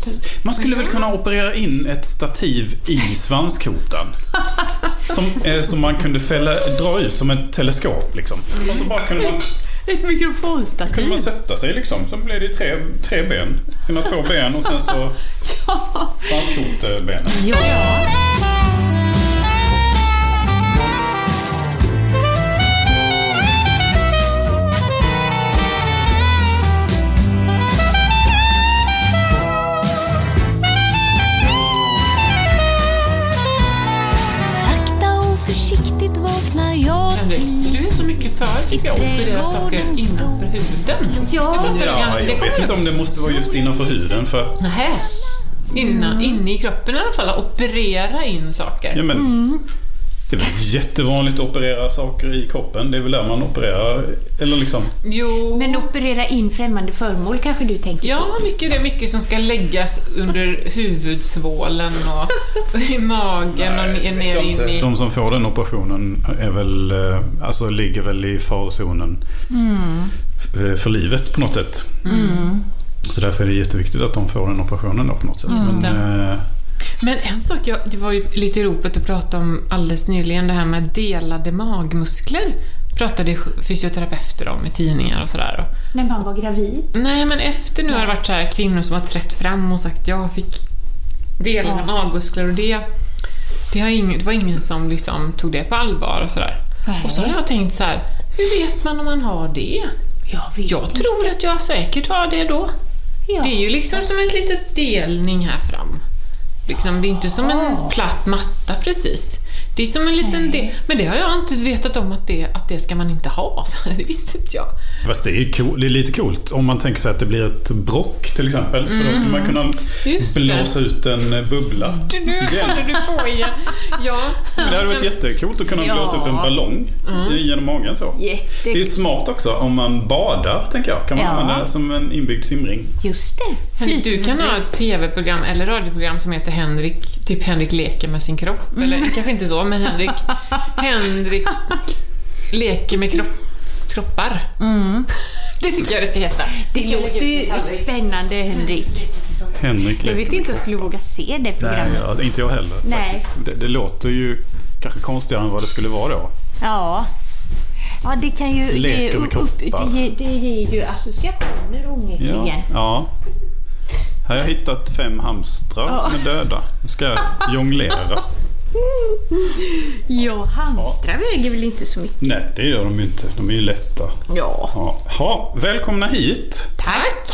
Man skulle väl kunna operera in ett stativ i svanskotan som man kunde dra ut som ett teleskop liksom. Och så bara kunde man ett mikrofonstativ. Kunde man sätta sig liksom. Så blev det tre ben. Sina 2 ben och sen så svanskotbenen. Ja. Försiktigt vaknar jag till. Du är så mycket för tycker jag operera saker innanför huden. Ja, jag vet inte om det måste vara just innanför huden för att... Nähä. Inne i kroppen i alla fall, operera in saker. Ja, men det är väl jättevanligt att operera saker i kroppen. Det är väl där man opererar, eller liksom... Jo. Men operera in främmande föremål kanske du tänker på? Ja, det är mycket som ska läggas under huvudsvålen och i magen och ner in i... De som får den operationen är väl, alltså ligger väl i farozonen för livet på något sätt. Så därför är det jätteviktigt att de får den operationen då på något sätt. Men en sak, det var ju lite i ropet att prata om alldeles nyligen, det här med delade magmuskler. Pratade fysioterapeuter om i tidningar och sådär. När man var gravid? Nej, men efter nu har det varit så här kvinnor som har trätt fram och sagt jag fick delade magmuskler och det var ingen som liksom tog det på allvar och sådär. Och så har jag tänkt så här, hur vet man om man har det? Jag tror att jag säkert har det då. Ja. Det är ju liksom som en liten delning här fram. Liksom, det är inte som en platt matta precis. Det är som en liten del. Men det har jag inte vetat om att det ska man inte ha. Så det visste inte jag. Fast det är lite coolt om man tänker sig att det blir ett brock till exempel. För då skulle man kunna blåsa ut en bubbla. Nu håller du på igen. Ja. Men det hade varit jättekult att kunna blåsa upp en ballong genom magen så. Det är smart också om man badar, tänker jag. Kan man använda det som en inbyggd simring. Just det. Du kan ha ett tv-program eller radioprogram som heter Henrik leker med sin kropp. Eller kanske inte så, men Henrik leker med kroppar. Det tycker jag det ska heta. Det låter ju spännande, Henrik. Jag vet inte om jag skulle våga se det programmet. Nej, inte jag heller. Nej. Det låter ju kanske konstigare än vad det skulle vara då. Ja, det kan ju det ger ju associationer onekligen. Ja. Här har jag hittat 5 hamstrar som är döda. Nu ska jag jonglera. Ja, hamstrar väger väl inte så mycket? Nej, det gör de inte. De är ju lätta. Ja. Välkomna hit. Tack.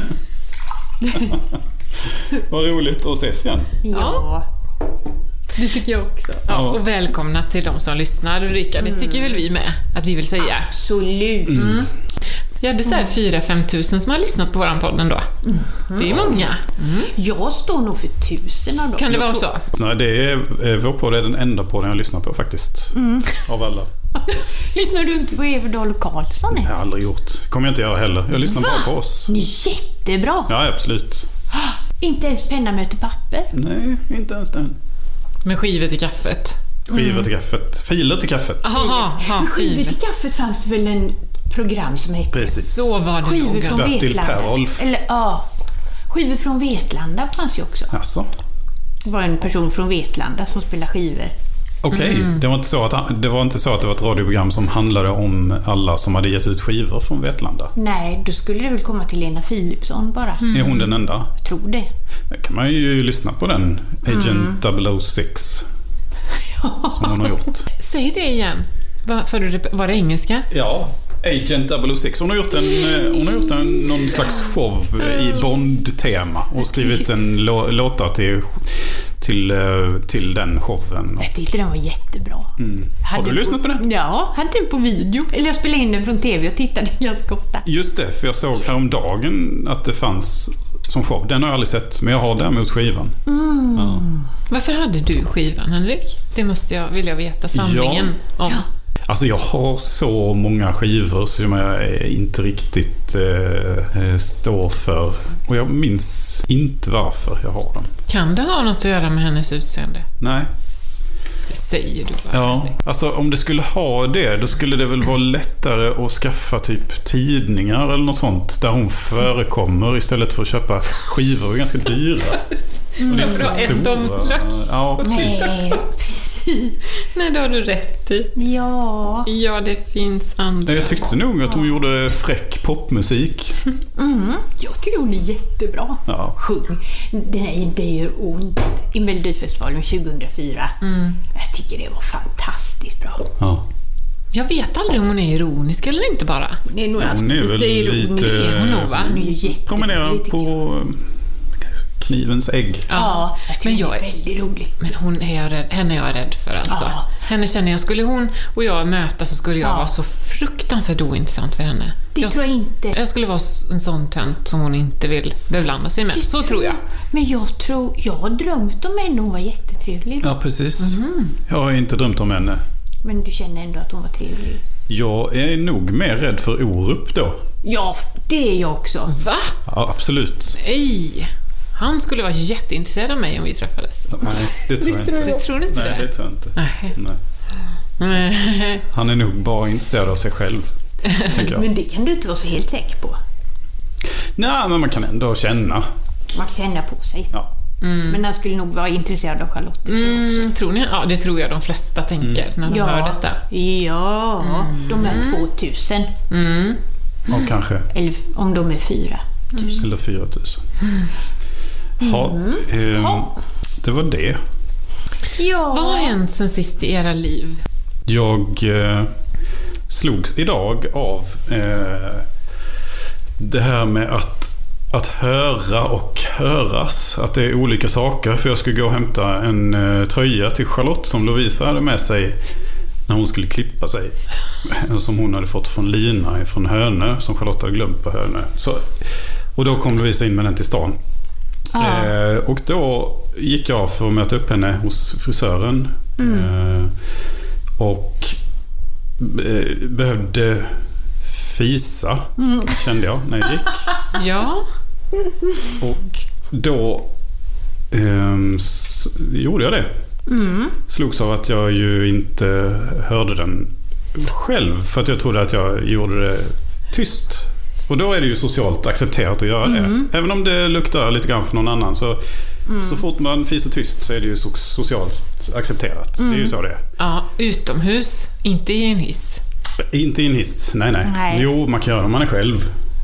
Vad roligt att ses igen. Ja. Det tycker jag också. Ja, och välkomna till de som lyssnar, Ulrika. Det tycker väl vi med att vi vill säga. Absolut. Ja, det är så här 4-5 tusen som har lyssnat på våran podden då. Det är många. Jag står nog för 1000 av dem. Kan det vara så? Nej, det är vår podd är den enda podden jag lyssnar på faktiskt. Av alla. Lyssnar du inte på Everdal och Karlsson ens? Jag har aldrig gjort. Kommer jag inte göra heller. Jag lyssnar bara på oss. Ni är jättebra. Ja, absolut. Inte ens penna möter papper. Nej, inte ens den. Med skivor till kaffet. Skivor till kaffet. Filer till kaffet. Men skivor till kaffet fanns väl en program som hette... Precis. Så var det skivor från Bertil Vetlanda. Perolf. Eller skivor från Vetlanda fanns ju också. Alltså. Det var en person från Vetlanda som spelade skivor. Okej, det var inte så att det var ett radioprogram som handlade om alla som hade gett ut skivor från Vetlanda. Nej, då skulle det väl komma till Lena Philipsson bara. Är hon den enda? Jag tror det. Då kan man ju lyssna på den Agent 006 som hon har gjort. Säg det igen. Var det engelska? Ja, Agent 006. Hon har gjort någon slags show i Bond-tema och skrivit en låtar till den showen. Jag tyckte den var jättebra. Har du lyssnat på den? Ja, hade den på video. Eller jag spelade in den från tv och tittade ganska ofta. Just det, för jag såg häromdagen att det fanns som show. Den har jag aldrig sett, men jag har däremot skivan. Ja. Varför hade du skivan, Henrik? Det vill jag veta sanningen om. Ja. Alltså jag har så många skivor som jag inte riktigt står för. Och jag minns inte varför jag har dem. Kan det ha något att göra med hennes utseende? Nej. säger du bara. Ja, alltså om det skulle ha det, då skulle det väl vara lättare att skaffa typ tidningar eller något sånt där hon förekommer istället för att köpa skivor. Ganska dyra. Och det är inte så ett omslag. Ja, precis. Nej, precis. Nej, det har du rätt i. Ja. Ja, det finns andra. Jag tyckte nog att hon gjorde fräck popmusik. Jag tycker hon är jättebra. Ja. Sjung. Det gör ont i Melodifestivalen 2004. Jag tycker det var fantastiskt bra. Ja. Jag vet aldrig om hon är ironisk eller inte bara. Hon är nog Hon är väl lite... Är hon nog, va? Hon är ju promenerar på knivens ägg. Ja, jag tycker hon är väldigt rolig. Men henne är jag rädd för alltså. Ja. Henne känner jag, skulle hon och jag mötas så skulle jag vara så fruktansvärt ointressant för henne. Det tror jag inte. Jag skulle vara en sån tönt som hon inte vill beblanda sig med. Så tror jag. Men jag har drömt om henne, hon var jättetrevlig. Ja, precis. Jag har inte drömt om henne. Men du känner ändå att hon var trevlig? Jag är nog mer rädd för Orup då. Ja, det är jag också. Va? Ja, absolut. Nej. Han skulle vara jätteintresserad av mig om vi träffades. Nej, det tror jag inte. Du tror inte Nej, det tror jag inte. Nej. Han är nog bara intresserad av sig själv, tänker jag. Men det kan du inte vara så helt säker på. Nej, men man kan ändå känna. Man kan känna på sig. Ja. Men han skulle nog vara intresserad av Charlotte, tror jag också. Tror ni? Ja, det tror jag de flesta tänker när de hör detta. Ja, de är 2000. Ja, kanske. Eller om de är 4000. Eller 4000. Det var det. Ja. Vad har hänt sen sist i era liv? Jag slogs idag av det här med att höra och höras. Att det är olika saker. För jag skulle gå och hämta en tröja till Charlotte som Lovisa hade med sig när hon skulle klippa sig. Som hon hade fått från Lina från Hönö, som Charlotte hade glömt på Hönö. Och då kom Lovisa in med den till stan. Och då gick jag för att möta upp henne hos frisören. Och behövde fisa, kände jag när jag gick. Ja. Och då gjorde jag det. Slogs av att jag ju inte hörde den själv, för att jag trodde att jag gjorde det tyst. Och då är det ju socialt accepterat att göra det. Även om det luktar lite grann för någon annan, så fort man fiser tyst så är det ju socialt accepterat. Det är ju så det är. Ja, utomhus, inte i en hiss. Inte i en hiss, nej. Jo, man kan göra det om man är själv.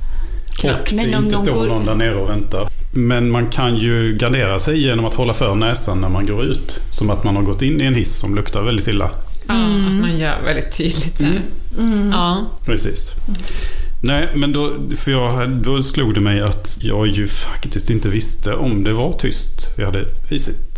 Och Men det inte står någon där nere och väntar. Men man kan ju gardera sig genom att hålla för näsan när man går ut. Som att man har gått in i en hiss som luktar väldigt illa. Ja, att man gör väldigt tydligt där. Ja. Precis. Nej, men då slog det mig att jag ju faktiskt inte visste om det var tyst. Jag hade fisit.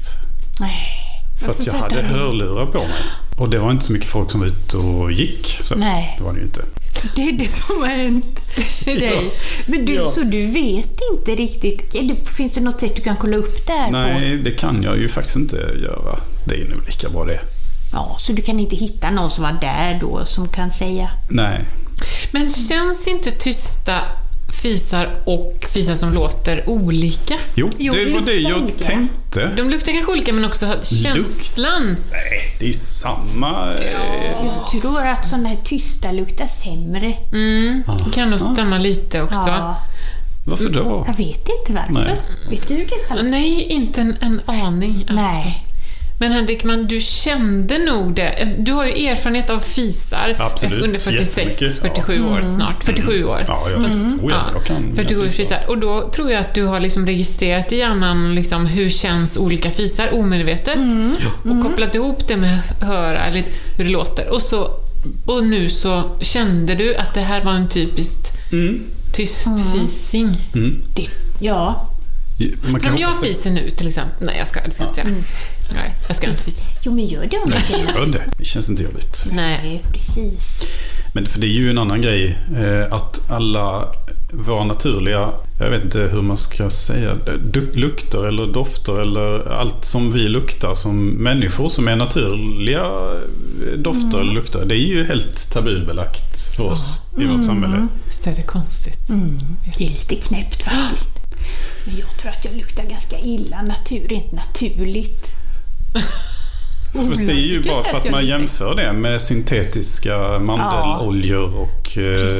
För att jag hade hörlurar på mig. Och det var inte så mycket folk som var ute och gick. Så Nej. Det var det ju inte. Det är det som har hänt dig. Men så du vet inte riktigt. Finns det något sätt du kan kolla upp där på? Nej, det kan jag ju faktiskt inte göra. Det är nog lika bra det. Ja, så du kan inte hitta någon som var där då som kan säga? Nej. Men känns inte tysta fisar och fisar som låter olika? Jo, det var det jag tänkte. De luktar kanske olika, men också känslan. Nej, det är samma. Jag tror att sådana här tysta luktar sämre. Det kan nog stämma lite också. Ja. Varför då? Jag vet inte varför. Nej. Vet du det själv? Nej, inte en aning. Alltså. Nej. Men Henrik, du kände nog det. Du har ju erfarenhet av fisar. Absolut, under 47 år snart. 47 år. Ja, jag tror jag kan 47 fisar. Och då tror jag att du har liksom registrerat i hjärnan liksom hur känns olika fisar omedvetet. Och kopplat ihop det med att höra eller hur det låter. Och nu så kände du att det här var en typiskt tyst fising. Ja. Men jag fiser nu till exempel. Nej, jag ska inte göra. Nej, jag ska inte fisa. Jo, men gör det om du känner. Det känns inte jobbigt. Nej, precis. Men för det är ju en annan grej att alla våra naturliga, jag vet inte hur man ska säga, lukter eller dofter eller allt som vi luktar som människor som är naturliga dofter eller lukter, det är ju helt tabubelagt för oss i vårt samhälle. Visst är det konstigt. Det är lite knäppt faktiskt. Men jag tror att jag luktar ganska illa rent naturligt. Fast det är ju bara för att man jämför det med syntetiska mandeloljor och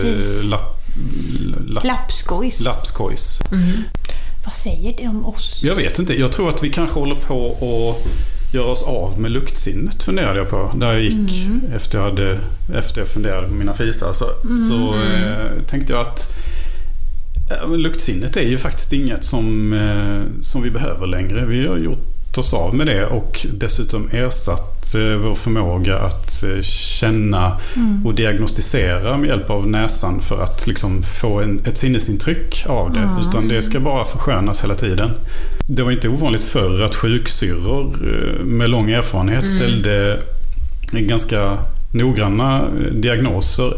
lapskojs. Vad säger det om oss? Jag vet inte. Jag tror att vi kanske håller på att göra oss av med luktsinnet, funderade jag på. Där jag gick efter jag funderade på mina fisar. Så tänkte jag att luktsinnet är ju faktiskt inget som vi behöver längre. Vi har gjort oss av med det och dessutom ersatt vår förmåga att känna och diagnostisera med hjälp av näsan för att liksom få ett sinnesintryck av det. Utan det ska bara förskönas hela tiden. Det var inte ovanligt förr att sjuksyrror med lång erfarenhet ställde ganska noggranna diagnoser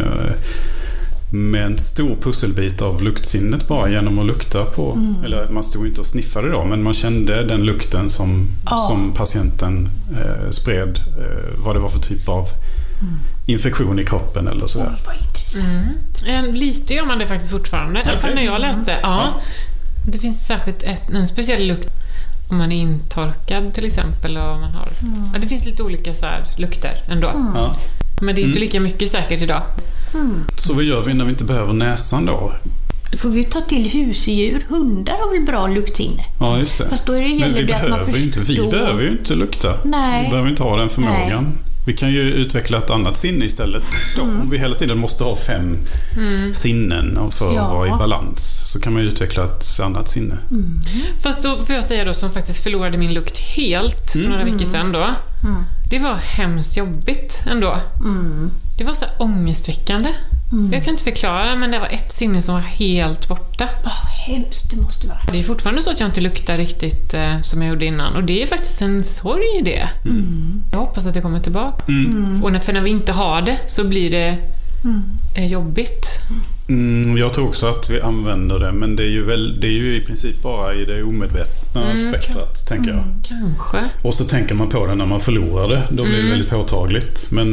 med en stor pusselbit av luktsinnet bara genom att lukta på, eller man stod inte och sniffade då, men man kände den lukten som patienten spred, vad det var för typ av infektion i kroppen eller sådär. Vad intressant. Lite gör man det faktiskt fortfarande, i alla fall när jag läste. Det finns särskilt en speciell lukt om man är intorkad till exempel, och man har, det finns lite olika så här lukter ändå. Men det är inte lika mycket säkert idag. Så vad gör vi när vi inte behöver näsan då? Då får vi ta till husdjur. Hundar har väl bra luktsinne? Ja, just det. Fast då är det gäller det att man förstår. Vi behöver ju inte lukta. Nej. Vi behöver inte ha den förmågan. Nej. Vi kan ju utveckla ett annat sinne istället. Om vi hela tiden måste ha 5 sinnen för att vara i balans, så kan man ju utveckla ett annat sinne. Fast då får jag säga då, som faktiskt förlorade min lukt helt för några veckor sedan då. Det var hemskt jobbigt ändå. Det var så här ångestväckande. Jag kan inte förklara, men det var ett sinne som var helt borta. Hemskt det måste vara. Det är fortfarande så att jag inte luktar riktigt som jag gjorde innan. Och det är faktiskt en sorg i det. Jag hoppas att det kommer tillbaka. Och när vi inte har det så blir det jobbigt. Jag tror också att vi använder det, men det är ju i princip bara i det omedvetna spektrat, tänker jag. Kanske. Och så tänker man på det när man förlorar det. Då blir det väldigt påtagligt. Men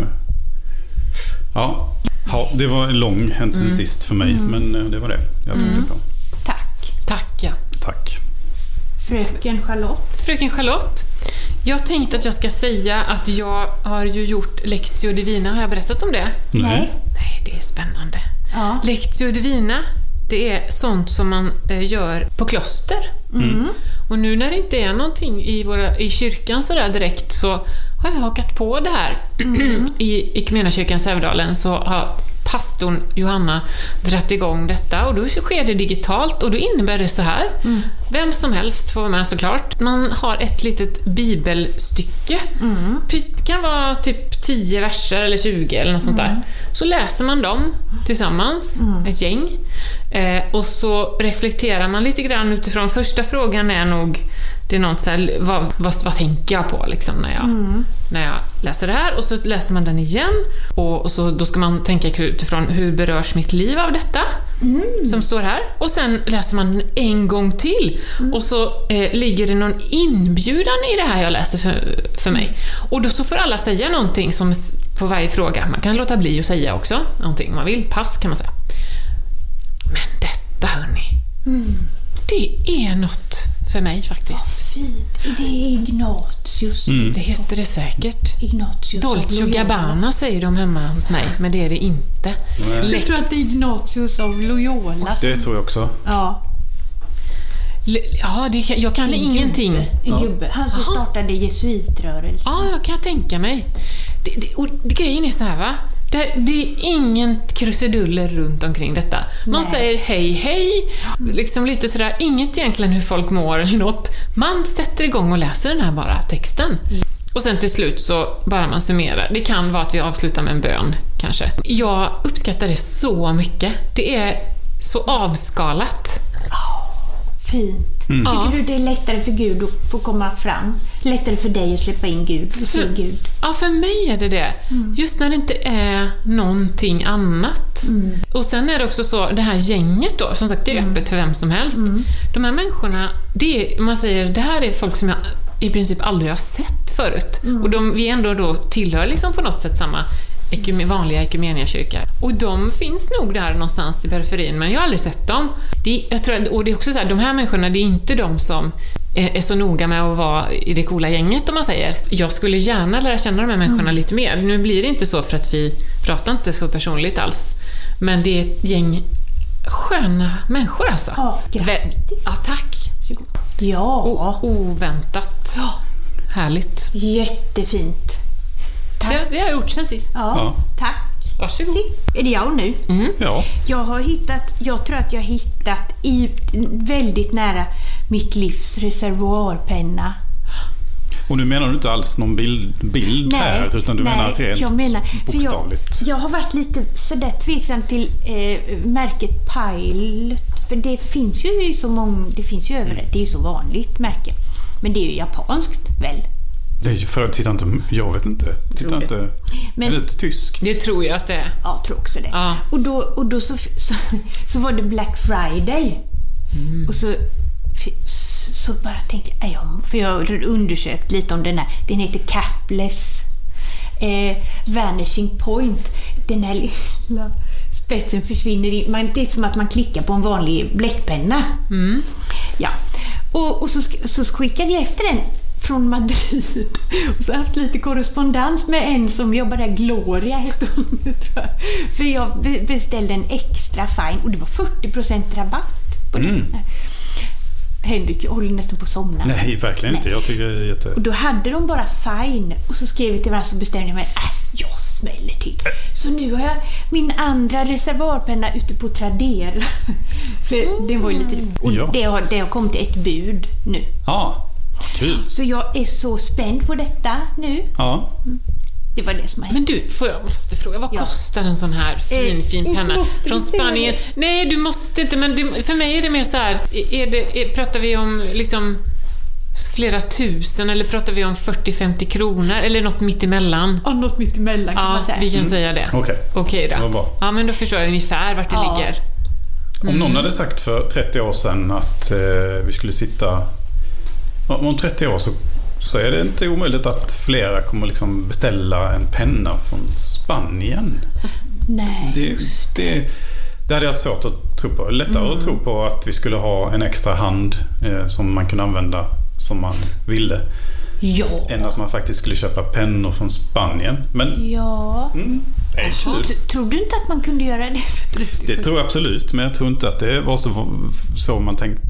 ja, det var en lång hänt sen sist för mig, men det var det jag tänkte på. Tack, ja. Tack. Fröken Charlotte. Jag tänkte att jag ska säga att jag har ju gjort Lectio Divina. Har jag berättat om det? Nej, det är spännande. Lectio Divina, det är sånt som man gör på kloster. Och nu när det inte är någonting i kyrkan så där direkt, så har jag hakat på det här. I Equmeniakyrkan Sävedalen så har pastorn Johanna dratt igång detta, och då sker det digitalt, och då innebär det så här. Vem som helst får vara med, såklart. Man har ett litet bibelstycke. Kan vara typ 10 verser eller 20 eller något sånt där. Så läser man dem tillsammans, ett gäng. Och så reflekterar man lite grann utifrån. Första frågan är nog, det är något så här, vad tänker jag på liksom när jag läser det här, och så läser man den igen, och så då ska man tänka utifrån hur berörs mitt liv av detta som står här, och sen läser man den en gång till, och så ligger det någon inbjudan i det här jag läser för mig, och då så får alla säga någonting som på varje fråga. Man kan låta bli att säga också någonting man vill, pass kan man säga. Men detta, hörni, det är något för mig faktiskt. Fint. Det är Ignatius. Det heter det säkert. Ignatius Dolce & Gabbana säger de hemma hos mig, men det är det inte. Jag tror att det är Ignatius av Loyola. Det tror jag också. Ja. Jag kan ingenting. En gubbe. Han som startade jesuitrörelsen. Ja, jag kan tänka mig. Grejen är så här, va? Det är ingen krusiduller runt omkring detta. Man säger hej, liksom lite sådär, inget egentligen hur folk mår eller något. Man sätter igång och läser den här bara texten. Och sen till slut så bara man summerar. Det kan vara att vi avslutar med en bön, kanske. Jag uppskattar det så mycket. Det är så avskalat. Fint. Tycker du det är lättare för Gud att få komma fram? Lättare för dig att släppa in Gud och se Gud? Ja, för mig är det. Just när det inte är någonting annat. Och sen är det också så, det här gänget då, som sagt, det är öppet för vem som helst. De här människorna, man säger, det här är folk som jag i princip aldrig har sett förut. Och vi ändå då tillhör liksom på något sätt samma vanliga Equmeniakyrkor. Och de finns nog där någonstans i periferin, men jag har aldrig sett dem. Och det är också så här, de här människorna, det är inte de som är så noga med att vara i det coola gänget, om man säger. Jag skulle gärna lära känna de här människorna lite mer. Nu blir det inte så för att vi pratar inte så personligt alls. Men det är ett gäng sköna människor alltså. Ja, grattis. Ja, tack. Ja. Oväntat. Ja. Härligt. Jättefint. Tack. Det har jag gjort sen sist. Ja, tack. Varsågod. Är det jag nu? Ja. Jag tror att jag har hittat väldigt nära mitt livs reservoarpenna. Och nu menar du inte alls någon bild här, utan du menar rent bokstavligt. Jag har varit lite sådär tveksam till märket Pilot, för det finns ju så många, det finns ju överallt, det är ju så vanligt märke. Men det är ju japanskt väl? Det är ju för att titta inte, jag vet inte. Titta inte. Men är det tyskt? Det tror jag att det är. Ja, tror också det. Ja. Och då så var det Black Friday. Och så bara tänkte jag, för jag har undersökt lite om den här. Den heter Capless Vanishing Point. Den här lilla spetsen försvinner in. Det är som att man klickar på en vanlig bläckpenna. Ja. Och så skickade jag efter den från Madrid. Och så har jag haft lite korrespondens med en som jobbar där, Gloria heter hon, tror jag. För jag beställde en extra fine och det var 40% rabatt på den. Henrik, jag håller nästan på att somna. Nej, verkligen inte. Jag tycker det är jätte... Och då hade de bara fine. Och så skrev vi till varandra, så bestämde jag mig, jag smäller till. Så nu har jag min andra reservoarpenna ute på Tradera. För det var ju lite... Och det har kommit ett bud nu. Ja, kul. Så jag är så spänd på detta nu. Ja. Det var det som är. Men du, jag måste fråga, vad kostar en sån här fin penna från Spanien? Nej, du måste inte, men för mig är det mer så här, pratar vi om liksom flera tusen, eller pratar vi om 40-50 kronor, eller något mittemellan? Ja, något mittemellan kan man säga. Vi kan säga det. Okej då. Det var bra. Ja, men då förstår jag ungefär vart det ligger. Om någon hade sagt för 30 år sedan att vi skulle sitta... Om 30 år så är det inte omöjligt att flera kommer liksom beställa en penna från Spanien. Nej. Det hade jag svårt att tro på. Lättare att tro på att vi skulle ha en extra hand som man kunde använda som man ville. Ja. Än att man faktiskt skulle köpa pennor från Spanien. Men det är kul. Tror du inte att man kunde göra det? Det tror jag absolut, men jag tror inte att det var så man tänkte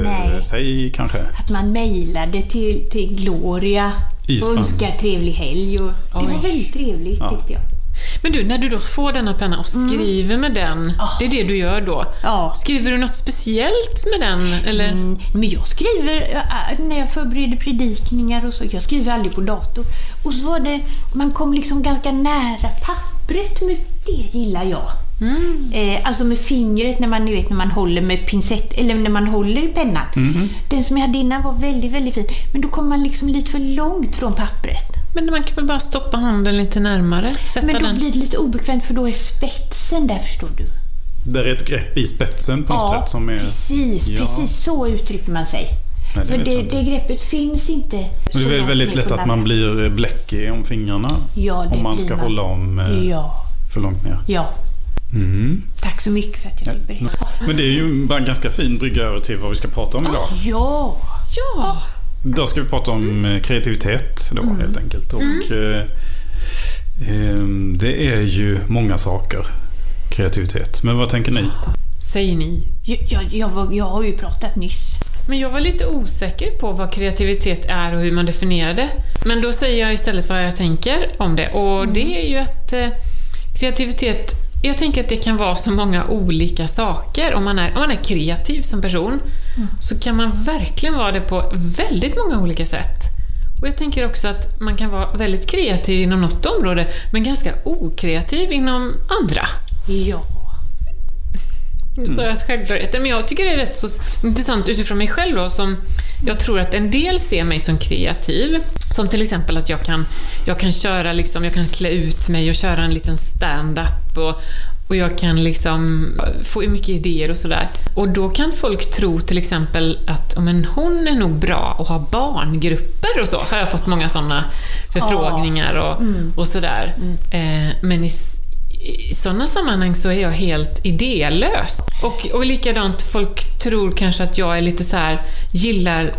sig kanske. Att man mejlade till Gloria och önskade trevlig helg. Och det var väldigt trevligt tyckte jag. Men du, när du då får denna penna och skriver med den, det är det du gör då. Skriver du något speciellt med den? Eller? Men jag skriver när jag förbereder predikningar och så. Jag skriver aldrig på dator. Och så var det, man kom liksom ganska nära pappret, med det gillar jag. Alltså med fingret när man håller med pincett, eller när man håller i pennan. Den som jag hade innan var väldigt, väldigt fin. Men då kommer man liksom lite för långt från pappret. Men man kan väl bara stoppa handen lite närmare. Men då blir det lite obekvämt, för då är spetsen där, förstår du. Det är ett grepp i spetsen på något sätt som är... Precis så uttrycker man sig. Nej, för det greppet finns inte. Det är väldigt lätt att man blir bläckig om fingrarna. Om man ska hålla om för långt ner. Ja. Tack så mycket för att jag fick berätta. Men det är ju bara en ganska fin brygga över till vad vi ska prata om idag. Ja. Då ska vi prata om kreativitet då, helt enkelt. Och det är ju många saker, kreativitet. Men vad tänker ni? Säg ni. Jag har ju pratat nyss. Men jag var lite osäker på vad kreativitet är och hur man definierar det. Men då säger jag istället vad jag tänker om det. Och det är ju att kreativitet... Jag tänker att det kan vara så många olika saker. Om man är kreativ som person så kan man verkligen vara det på väldigt många olika sätt. Och jag tänker också att man kan vara väldigt kreativ inom något område men ganska okreativ inom andra. Ja. Så jag självklarheter. Men jag tycker det är rätt så intressant utifrån mig själv då, som jag tror att en del ser mig som kreativ. Som till exempel att jag kan köra liksom, jag kan klä ut mig och köra en liten stand-up och jag kan liksom få mycket idéer och sådär. Och då kan folk tro till exempel att men hon är nog bra att ha barngrupper och så. Har jag fått många sådana förfrågningar och sådär. Men i sådana sammanhang så är jag helt idélös. Och likadant, folk tror kanske att jag är lite så här, gillar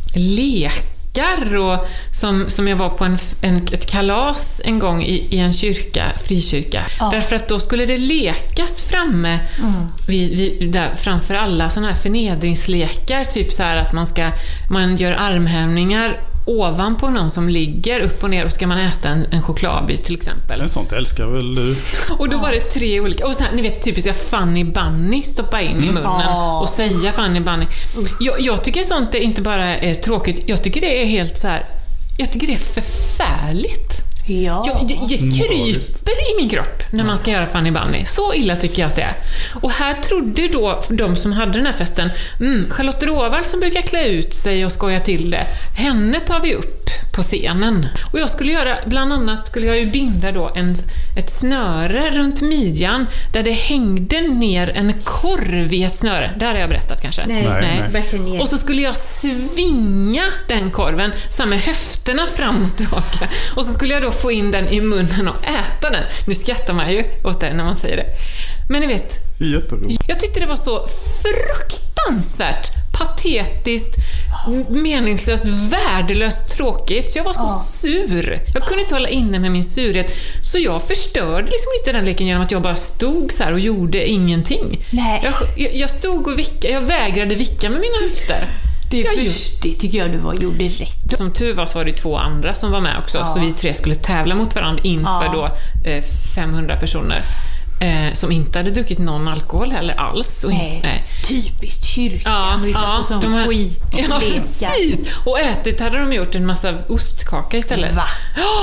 lekar och som jag var på ett kalas en gång i en kyrka, frikyrka. Därför att då skulle det lekas framme där, framför alla såna här förnedringslekar, typ så här att man gör armhävningar ovanpå någon som ligger upp och ner och ska man äta en chokladbit till exempel. En sånt älskar väl du? Och då var det 3 olika. Och så här, ni vet, typiska Funny Bunny stoppa in i munnen och säga Funny Bunny. Jag tycker sånt är inte bara är tråkigt. Jag tycker det är helt så här. Jag tycker det är förfärligt. Jag kryper i min kropp när man ska göra Funny Bunny. Så illa tycker jag att det är. Och här trodde då de som hade den här festen, Charlotte Råvall som brukar klä ut sig och skoja till det, henne tar vi upp på scenen. Och jag skulle göra, bland annat skulle jag ju binda då ett snöre runt midjan där det hängde ner en korv i ett snöre. Det har jag berättat kanske. Nej. Och så skulle jag svinga den korven så med höfterna fram och tillbaka. Och så skulle jag då få in den i munnen och äta den. Nu skrattar man ju åt det när man säger det. Men ni vet, jag tyckte det var så fruktansvärt patetiskt, meningslöst, värdelöst tråkigt. Så jag var så sur. Jag kunde inte hålla inne med min surhet. Så jag förstörde liksom lite den leken genom att jag bara stod så här och gjorde ingenting. Nej. Jag stod och vickade. Jag vägrade vicka med mina höfter. Det tycker jag du gjorde rätt. Som tur var det 2 andra som var med också. Så vi 3 skulle tävla mot varandra inför då 500 personer. Som inte hade druckit någon alkohol heller alls. Nej. Typiskt kyrkan. De skit och precis. Och ätit hade de gjort en massa ostkaka istället. Va?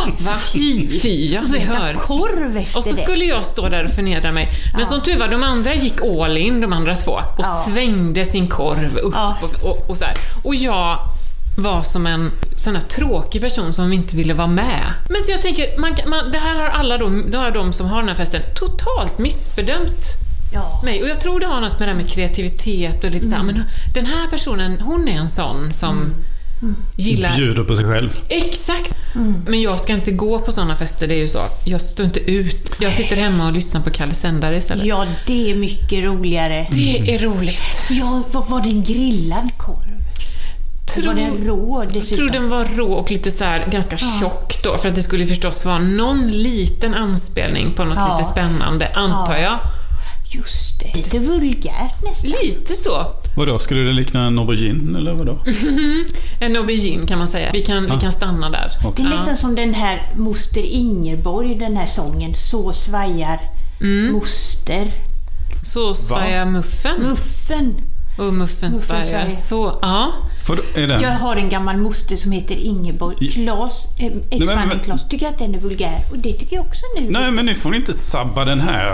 Fy, ja, och så äta korv efter det. Och så skulle jag stå där och förnedra mig. Men som tur var, de andra gick all in, de andra 2. Och svängde sin korv upp och så här. Och jag var som en sån här tråkig person som inte ville vara med. Men så jag tänker, det här har alla de som har den här festen totalt missbedömt mig. Och jag tror det har något med det här med kreativitet och lite så här, men den här personen, hon är en sån som gillar... Bjuder på sig själv. Exakt. Men jag ska inte gå på såna fester, det är ju så. Jag står inte ut. Jag sitter hemma och lyssnar på Kalle Sändare istället. Ja, det är mycket roligare. Det är roligt. Ja, var det en grillad korv? Var den rå dessutom? Jag tror den var rå och lite så här ganska tjock då, för att det skulle förstås vara någon liten anspelning på något lite spännande, antar jag. Just det. Lite vulgärt nästan. Lite så. Vadå, skulle det likna en aubergine eller vadå? En aubergine kan man säga. Vi kan stanna där. Okay. Det är nästan som den här Moster Ingeborg, den här sången. Så svajar moster. Så svajar muffen. Och muffen svajar. Så, Jag har en gammal moster som heter Ingeborg. Klas, ex-mannen Klas, tycker att den är vulgär. Och det tycker jag också nu. Nej, men nu får ni inte sabba den här.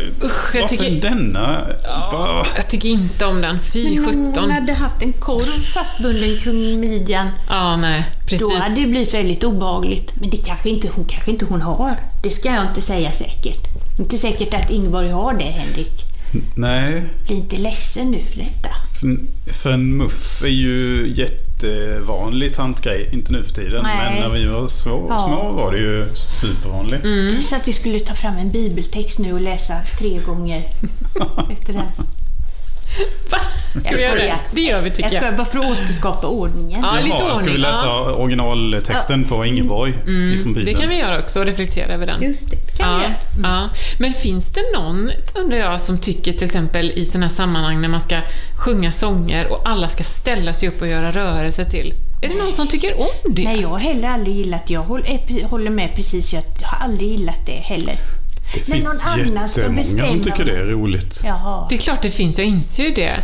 Varför denna? Jag tycker inte om den. Fy 17. Hon hade haft en korv fastbunden kring midjan. Ja, nej, precis. Då hade det blivit väldigt obehagligt. Men det kanske inte hon har. Det ska jag inte säga säkert. Inte säkert att Ingeborg har det, Henrik. Nej. Bli inte ledsen nu för detta. För en muff är ju jättevanlig tantgrej, inte nu för tiden. Nej. Men när vi var små var det ju supervanligt. Så att vi skulle ta fram en bibeltext nu och läsa 3 gånger efter det här. Va? Ska vi göra det? Det gör vi, tycker jag. Jag ska bara för att återskapa ordningen. Ja, lite ordning. Ska vi läsa originaltexten på Ingeborg ifrån Bibeln? Det kan vi göra också och reflektera över den. Just det, kan vi göra. Men finns det någon, undrar jag, som tycker till exempel i sådana här sammanhang när man ska sjunga sånger och alla ska ställa sig upp och göra rörelse till? Är det någon som tycker om det? Nej, jag har heller aldrig gillat. Jag håller med precis. Jag har aldrig gillat det heller. Det finns jättemånga som tycker det är roligt. Jaha. Det är klart det finns, jag inser ju det.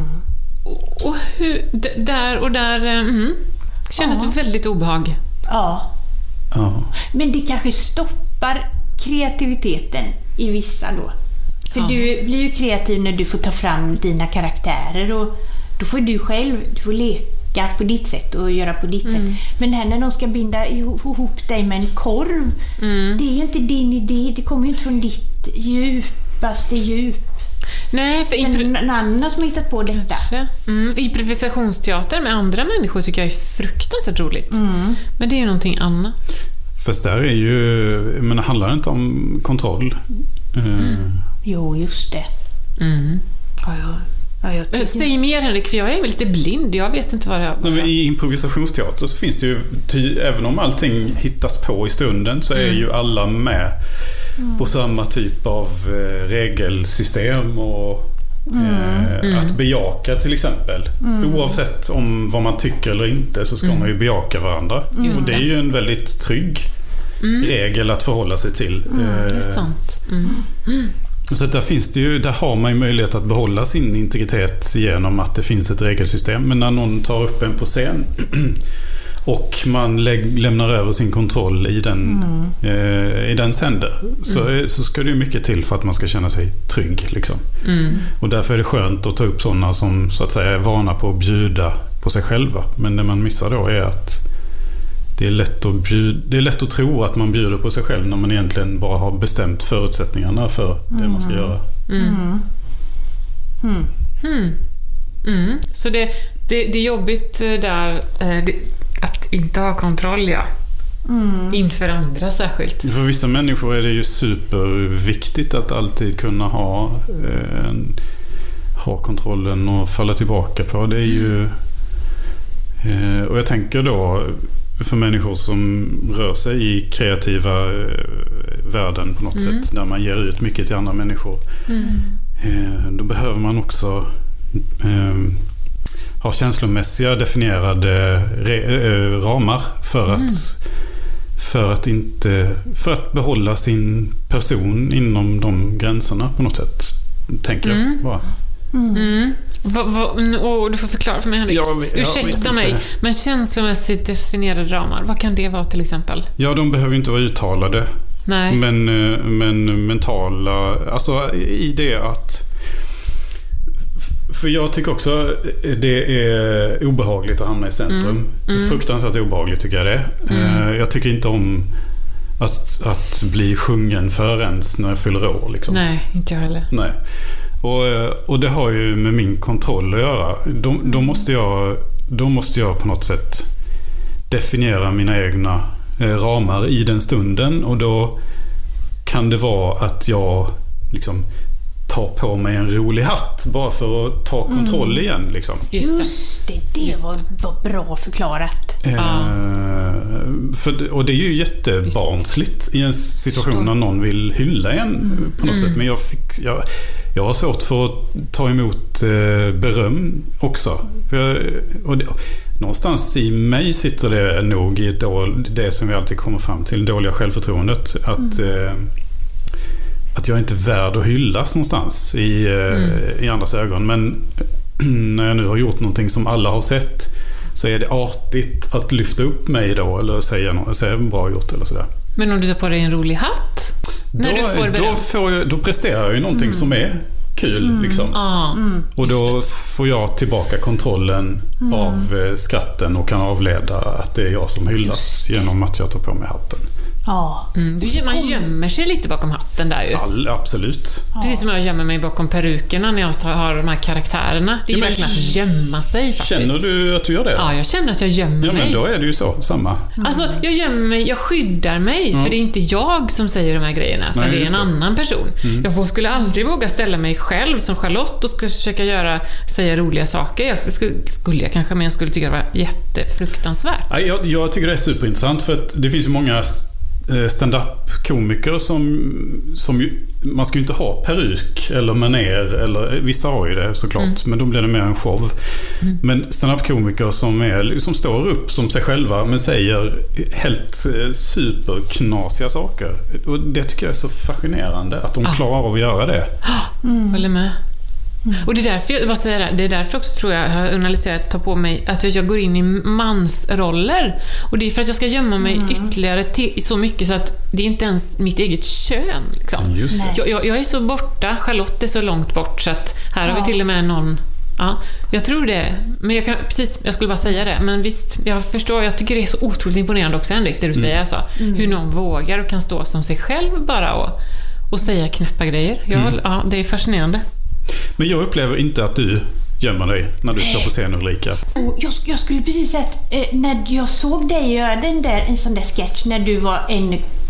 Och hur, där känner ett väldigt obehag. Ja. Men det kanske stoppar kreativiteten i vissa då. För du blir ju kreativ när du får ta fram dina karaktärer och då får du får leka på ditt sätt och göra på ditt sätt. Men här när de ska binda ihop dig med en korv, det är ju inte din idé, det kommer ju inte från ditt djupaste djup. Nej, för en annan som har hittat på detta. Improvisationsteater med andra människor tycker jag är fruktansvärt roligt. Men det är ju någonting annat. Fast där är ju, men det handlar inte om kontroll. Jo, just det. Säg mer, Henrik, för jag är lite blind. Jag vet inte vad det är. Men i improvisationsteater så finns det ju, även om allting hittas på i stunden, så är ju alla med på samma typ av regelsystem och att bejaka till exempel. Oavsett om vad man tycker eller inte, så ska man ju bejaka varandra. Och det är ju en väldigt trygg regel att förhålla sig till. Det är sant. Så där har man ju möjlighet att behålla sin integritet genom att det finns ett regelsystem. Men när någon tar upp en på scen och man lämnar över sin kontroll i dens händer, så ska det ju mycket till för att man ska känna sig trygg liksom. Och därför är det skönt att ta upp sådana som så att säga är vana på att bjuda på sig själva. Men det man missar då är att det är lätt att tro att man bjuder på sig själv när man egentligen bara har bestämt förutsättningarna för det man ska göra. Så det är jobbigt där att inte ha kontroll, inför andra särskilt. För vissa människor är det ju superviktigt att alltid kunna ha kontrollen och falla tillbaka på. Det är ju och jag tänker då för människor som rör sig i kreativa världen på något sätt, där man ger ut mycket till andra människor, då behöver man också ha känslomässiga definierade ramar för att behålla sin person inom de gränserna på något sätt, tänker jag bara. Du får förklara för mig, Henrik. Ursäkta mig, men känslomässigt definierade ramar, vad kan det vara till exempel? Ja, de behöver inte vara uttalade. Nej. Men mentala, alltså i det att, för jag tycker också det är obehagligt att hamna i centrum. Fruktansvärt obehagligt tycker jag det. Jag tycker inte om att bli sjungen för ens när jag fyller år liksom. Nej, inte jag heller. Nej. Och det har ju med min kontroll att göra. Då måste jag på något sätt definiera mina egna ramar i den stunden. Och då kan det vara att jag liksom tar på mig en rolig hatt bara för att ta kontroll igen. Liksom. Just det var bra förklarat. Och det är ju jättebarnsligt i en situation när någon vill hylla en på något sätt. Men jag har svårt för att ta emot beröm också. Någonstans i mig sitter det nog i det som vi alltid kommer fram till, dåliga självförtroendet. Att jag inte är värd att hyllas någonstans i andras ögon. Men när jag nu har gjort någonting som alla har sett, så är det artigt att lyfta upp mig då, eller säga bra gjort eller sådär. Men om du tar på dig en rolig hatt? Då presterar jag ju någonting som är kul liksom. Och då får jag tillbaka kontrollen av skatten och kan avleda att det är jag som hyllas genom att jag tar på mig hatten. Man gömmer sig lite bakom hatten där ju. Absolut. Precis som jag gömmer mig bakom perukerna när jag har de här karaktärerna. Det är verkligen att gömma sig faktiskt. Känner du att du gör det? Ja, jag känner att jag gömmer mig. Ja, men då är det ju samma. Alltså, jag gömmer mig, jag skyddar mig, för det är inte jag som säger de här grejerna, utan det är en annan person. Jag skulle aldrig våga ställa mig själv som Charlotte och ska försöka säga roliga saker. Jag skulle tycka det var jättefruktansvärt. Jag tycker det är superintressant, för att det finns ju många stand-up-komiker som ju, man ska ju inte ha peruk eller maner, eller vissa har ju det såklart, men då blir det mer en show. Men stand-up-komiker som står upp som sig själva men säger helt superknasiga saker, och det tycker jag är så fascinerande att de klarar av att göra det. Håller med. Och det är därför också, tror jag har analyserat, ta på mig att jag går in i mansroller, och det är för att jag ska gömma mig ytterligare så mycket så att det är inte ens mitt eget kön liksom. Jag är så borta, Charlotte är så långt bort, så att här har vi till och med någon. Ja, jag tror det. Men jag skulle bara säga det. Men visst, jag förstår, jag tycker det är så otroligt imponerande också, Henrik, det du säger alltså. Hur någon vågar och kan stå som sig själv bara och säga knäppa grejer. Ja, det är fascinerande. Men jag upplever inte att du gömmer dig när du står på scen, Ulrika. Jag skulle precis säga att när jag såg dig göra en sån där sketch när du var en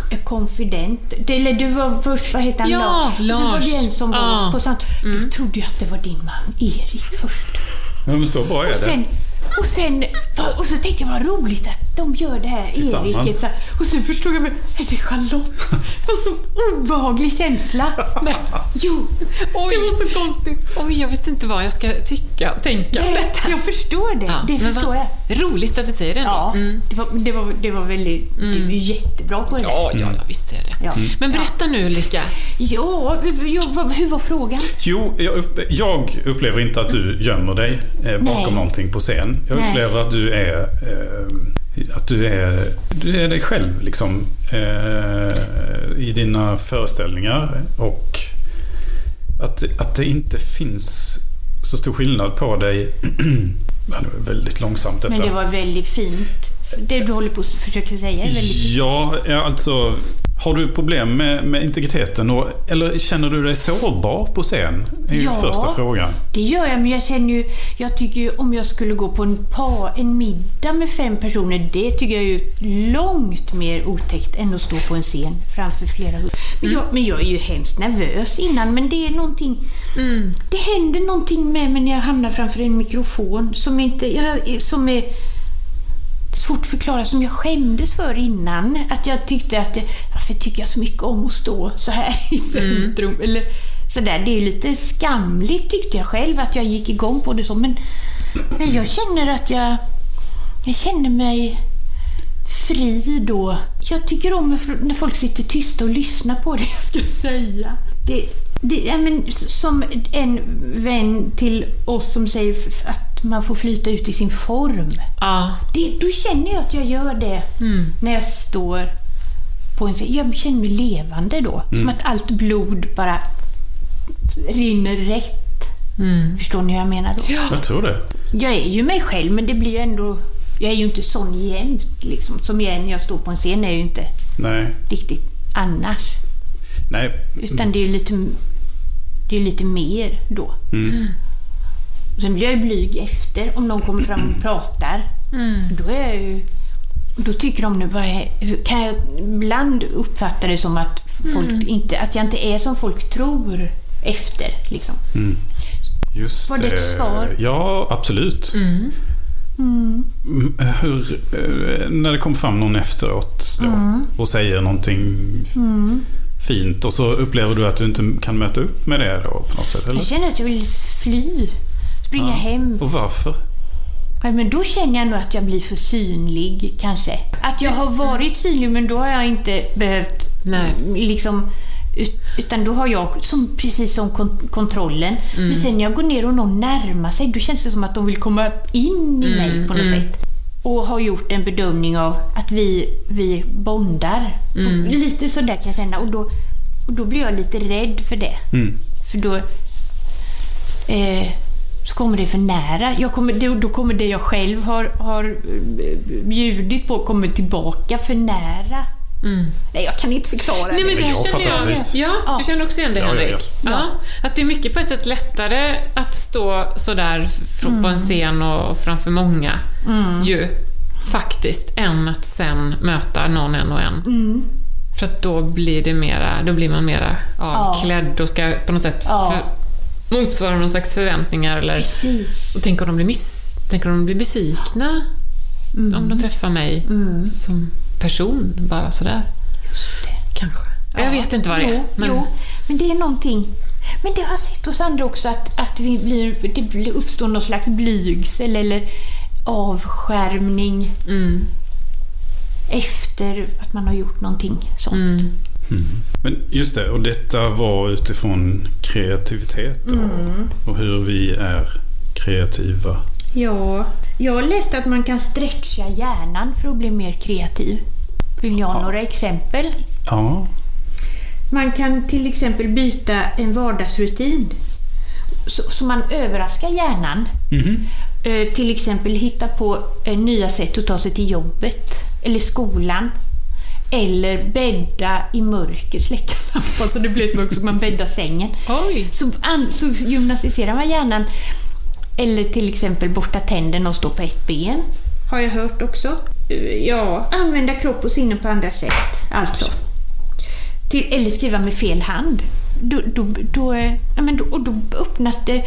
konfident. Eller du var först, vad heter han? Ja, Lars. Så var det en som var på sånt. Då trodde jag att det var din man Erik först. Ja, men så bra är det. Och så tänkte jag, vad roligt att de gör det här, Erik. Och sen förstod jag, men är det Charlotte? Det var så obehaglig känsla. Nej. Jo, det var så konstigt. Oj, jag vet inte vad jag ska tycka och tänka om detta. Jag förstår det. Det förstår jag. Roligt att du säger det. Ja, det var väldigt... Du är jättebra på det. Ja, visst är det. Ja. Men berätta nu, Ulrika. Ja, hur var frågan? Jo, jag upplever inte att du gömmer dig bakom någonting på scen. Jag upplever att du är dig själv liksom, i dina föreställningar, och att det inte finns så stor skillnad på dig. Det var väldigt långsamt detta. Men det var väldigt fint. Det du håller på att försöka säga är väldigt fint. Ja, alltså... Har du problem med integriteten, eller känner du dig sårbar på scen? Det är ju första frågan. Det gör jag, men jag tycker ju, om jag skulle gå på en middag med 5 personer, det tycker jag är ju långt mer otäckt än att stå på en scen framför flera. Men jag är ju hemskt nervös innan, men det är någonting, det händer någonting med mig när jag hamnar framför en mikrofon som är svårt att förklara, som jag skämdes för innan. Att jag tyckte varför tycker jag så mycket om att stå så här i centrum? Eller sådär. Det är lite skamligt, tyckte jag själv, att jag gick igång på det så. Men jag känner att jag känner mig fri då. Jag tycker om när folk sitter tysta och lyssnar på det jag ska säga. Som en vän till oss som säger att man får flyta ut i sin form. Då känner jag att jag gör det när jag står på en scen. Jag känner mig levande då. Som att allt blod bara rinner rätt. Förstår ni hur jag menar då? Ja. Jag tror det. Jag är ju mig själv, men det blir ju ändå... Jag är ju inte sån jämt liksom. Som när jag står på en scen är jag ju inte riktigt annars. Nej. Utan det är lite mer då. Sen blir jag ju blyg efter om någon kommer fram och pratar. Då tycker de nu, kan jag ibland uppfatta det som att att jag inte är som folk tror efter liksom. Just var det ett svar? Ja, absolut. Hur, när det kom fram någon efteråt då, och säger någonting fint, och så upplever du att du inte kan möta upp med det då på något sätt, eller? Jag känner att jag vill springa hem. Och varför? Ja, men då känner jag nog att jag blir för synlig kanske. Att jag har varit synlig, men då har jag inte behövt liksom, utan då har jag precis som kontrollen. Men sen när jag går ner och någon närmar sig, då känns det som att de vill komma in i mig på något sätt. Och har gjort en bedömning av att vi bondar. Lite sådär kan jag känna. Och då blir jag lite rädd för det. För då så kommer det för nära. Då kommer det jag själv har bjudit på kommer tillbaka för nära. Nej, jag kan inte förklara det. Nej, men det här känner jag. Ja, du känner också igen det, Henrik. Ja. Att det är mycket på ett sätt lättare att stå så där på en scen och framför många ju faktiskt, än att sen möta någon en och en. För att då blir man mera avklädd och ska på något sätt motsvara någon slags förväntningar, eller och tänk om de blir besvikna om de träffar mig som person, bara sådär. Just det. Kanske. Jag vet inte vad det är. Men det är någonting. Men det har jag sett hos andra också, att det uppstår någon slags blygsel eller avskärmning efter att man har gjort någonting sånt. Men just det, och detta var utifrån kreativitet och hur vi är kreativa. Ja, jag har läst att man kan stretcha hjärnan för att bli mer kreativ. Vill jag ha några exempel? Ja. Man kan till exempel byta en vardagsrutin så man överraskar hjärnan. Till exempel hitta på nya sätt att ta sig till jobbet eller skolan. Eller bädda i mörker, släcka lampan så det blir ett mörker, så man bäddar sängen. Så gymnastiserar man hjärnan. Eller till exempel borsta tänderna och stå på ett ben. Har jag hört också. Ja, använda kropp och sinne på andra sätt. Alltså. eller skriva med fel hand. Då öppnas det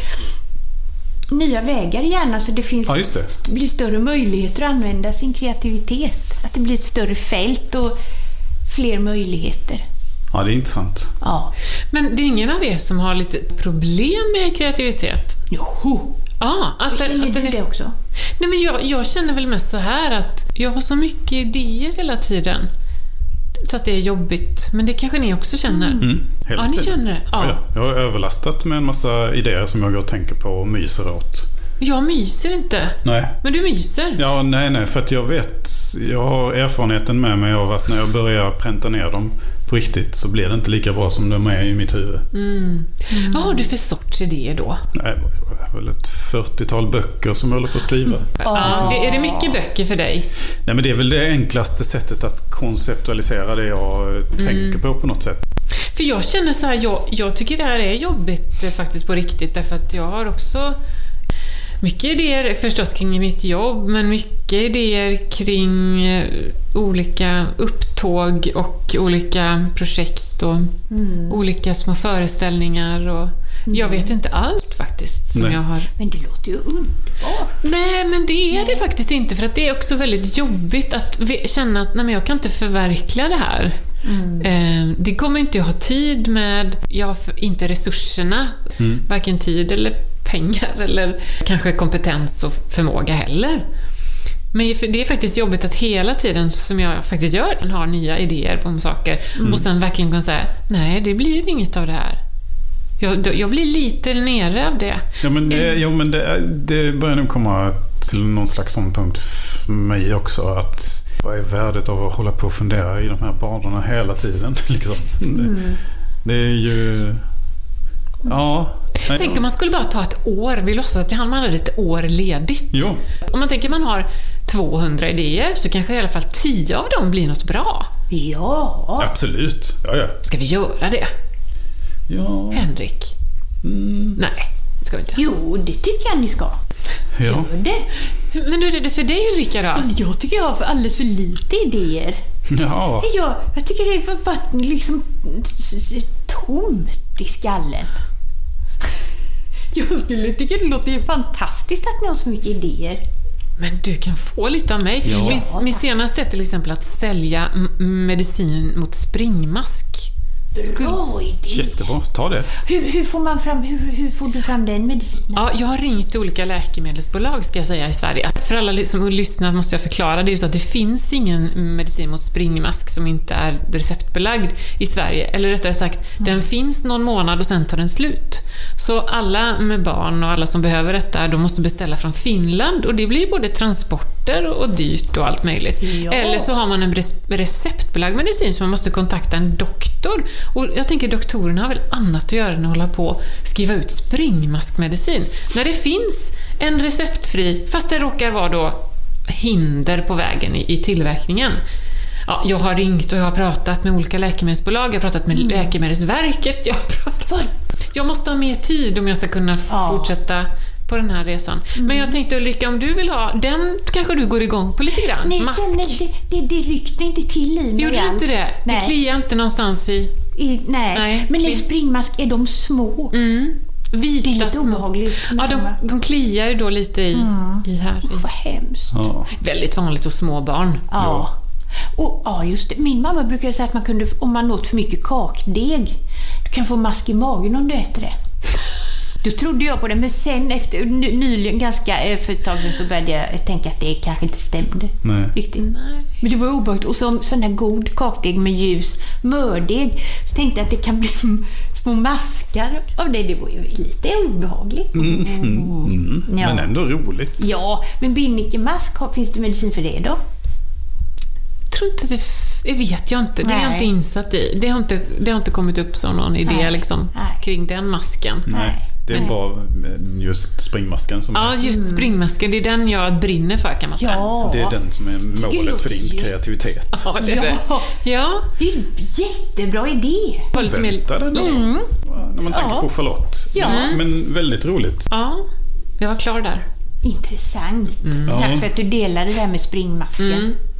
nya vägar i hjärnan, så det finns blir större möjligheter att använda sin kreativitet. Att det blir ett större fält och fler möjligheter. Ja, det är intressant. Ja. Men det är ingen av er som har lite problem med kreativitet? Jo. Känner du det också? Nej, men jag känner väl mest så här att jag har så mycket idéer hela tiden. Så att det är jobbigt. Men det kanske ni också känner. Hela tiden. Ni känner det? Ja. Jag har överlastat med en massa idéer som jag går och tänker på och myser åt. Jag myser inte. Nej. Men du myser? Ja, nej, för att jag har erfarenheten med mig av att när jag börjar pränta ner dem på riktigt så blir det inte lika bra som de är i mitt huvud. Vad har du för sorts idéer då? Nej, det var väl ett 40-tal böcker som jag håller på att skriva. Är det mycket böcker för dig? Nej, men det är väl det enklaste sättet att konceptualisera det jag tänker på något sätt. För jag känner så här, jag tycker det här är jobbigt faktiskt på riktigt, därför att jag har också mycket idéer förstås kring mitt jobb, men mycket idéer kring olika upptåg och olika projekt och olika små föreställningar och jag vet inte allt faktiskt som jag har. Men det låter ju underbart. Nej, men det är det faktiskt inte, för att det är också väldigt jobbigt att känna att jag kan inte förverkliga det här. Det kommer inte jag ha tid med. Jag har inte resurserna, varken tid eller pengar eller kanske kompetens och förmåga heller. Men det är faktiskt jobbigt att hela tiden som jag faktiskt gör har nya idéer på saker och sen verkligen kan säga nej, det blir inget av det här. Jag blir lite nere av det. Ja, men det börjar nog komma till någon slags sån punkt för mig också, att vad är värdet av att hålla på och fundera i de här banorna hela tiden liksom. Det är ju Tänk om man skulle bara ta ett år. Vi låtsas att man hade ett år ledigt. Jo. Om man tänker man har 200 idéer så kanske i alla fall 10 av dem blir något bra. Ja. Absolut. Ja. Ska vi göra det? Ja. Henrik? Nej, det ska vi inte. Jo, det tycker jag ni ska. Ja. Gör det. Men hur är det för dig, Ulrika, då? Jag tycker jag har alldeles för lite idéer. Ja. Jag tycker det var bara liksom tomt i skallen. Jag skulle tycka det låter fantastiskt att ni har så mycket idéer. Men du kan få lite av mig. Ja. Min senaste är till exempel att sälja medicin mot springmask. Bra idé. Jättebra, ta det. Hur får du fram den medicinen? Ja, jag har ringt olika läkemedelsbolag ska jag säga i Sverige. För alla som lyssnar måste jag förklara, det är ju så att det finns ingen medicin mot springmask som inte är receptbelagd i Sverige. Eller rättare sagt, den finns någon månad och sen tar den slut. Så alla med barn och alla som behöver detta, de måste beställa från Finland och det blir både transporter och dyrt och allt möjligt. Ja. Eller så har man en receptbelagd medicin som man måste kontakta en doktor. Och jag tänker doktorerna har väl annat att göra än att hålla på och skriva ut springmaskmedicin. När det finns en receptfri, fast det råkar vara då hinder på vägen i tillverkningen. Ja, jag har ringt och jag har pratat med olika läkemedelsbolag, jag har pratat med Läkemedelsverket, jag måste ha mer tid om jag ska kunna fortsätta på den här resan. Men jag tänkte, Ulrika, om du vill ha den, kanske du går igång på lite grann. Nej, mask. Det ryckte inte till i mig. Gjorde du inte det? Nej. Det kliar inte någonstans Nej. Men i springmask är de små. Vita, det är lite små. obehagligt. Ja, de kliar ju då lite i här. Vad hemskt. Ja. Väldigt vanligt hos små barn. Ja. Och just det. Min mamma brukar säga att man kunde, om man åt för mycket kakdeg, du kan få mask i magen om du äter det. Då trodde jag på det, men sen efter nyligen, ganska för ett tag så började jag tänka att det kanske inte stämde. Nej. Riktigt. Nej. Men det var obehagligt. Och sån där god kakdeg med ljus mördeg, så tänkte jag att det kan bli små maskar av det. Det var ju lite obehagligt. Ja. Men ändå roligt. Ja, men binnikemask, finns det medicin för det då? Jag tror inte det vet jag inte. Det är jag inte insatt i. Det har inte kommit upp som någon idé liksom, kring den masken. Nej. Det är bara just springmasken som är... just springmasken. Det är den jag brinner för, kan man säga. Ja. Det är den som är målet för din kreativitet. Ja, det är det. Ja. Det är en jättebra idé. Vänta den då. När man tänker på Charlotte. Ja. Men väldigt roligt. Ja, jag var klar där. Intressant. Tack för att du delade det här med springmasken.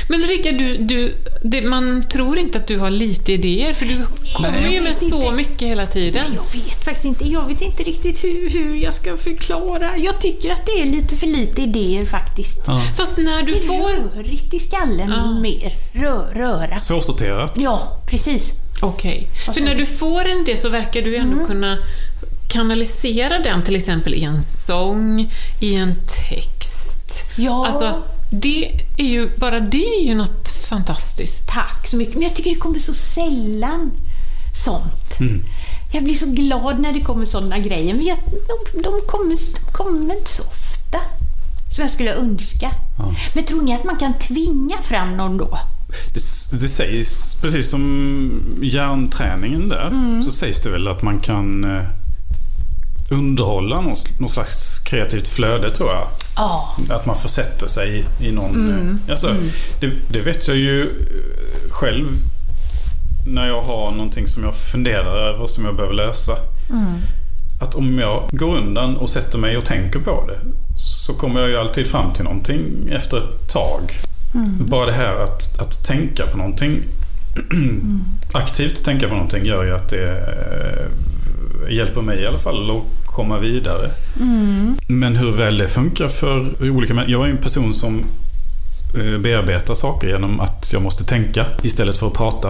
Men Ulrika, man tror inte att du har lite idéer, för du kommer ju med så mycket hela tiden. Nej, jag vet faktiskt inte. Jag vet inte riktigt hur jag ska förklara. Jag tycker att det är lite för lite idéer faktiskt. Ja. Fast när du får... Rörigt i skallen mer. Röra. Svårsorterat. Ja, precis. Okej. För när du får en idé så verkar du ändå kunna kanalisera den till exempel i en sång, i en text. Ja. Alltså, det är ju något fantastiskt. Tack så mycket. Men jag tycker det kommer så sällan sånt. Jag blir så glad när det kommer sådana grejer. Men de kommer inte så ofta som jag skulle önska. Ja. Men tror ni att man kan tvinga fram någon då? Det sägs, precis som hjärnträningen där, så sägs det väl att man kan underhålla någon slags kreativt flöde, tror jag. Att man försätter sig i någon... Det vet jag ju själv när jag har någonting som jag funderar över, som jag behöver lösa. Att om jag går undan och sätter mig och tänker på det, så kommer jag ju alltid fram till någonting efter ett tag. Bara det här att tänka på någonting, aktivt tänka på någonting, gör ju att det hjälper mig i alla fall att komma vidare. Men hur väl det funkar för olika människor. Jag är en person som bearbetar saker genom att jag måste tänka istället för att prata.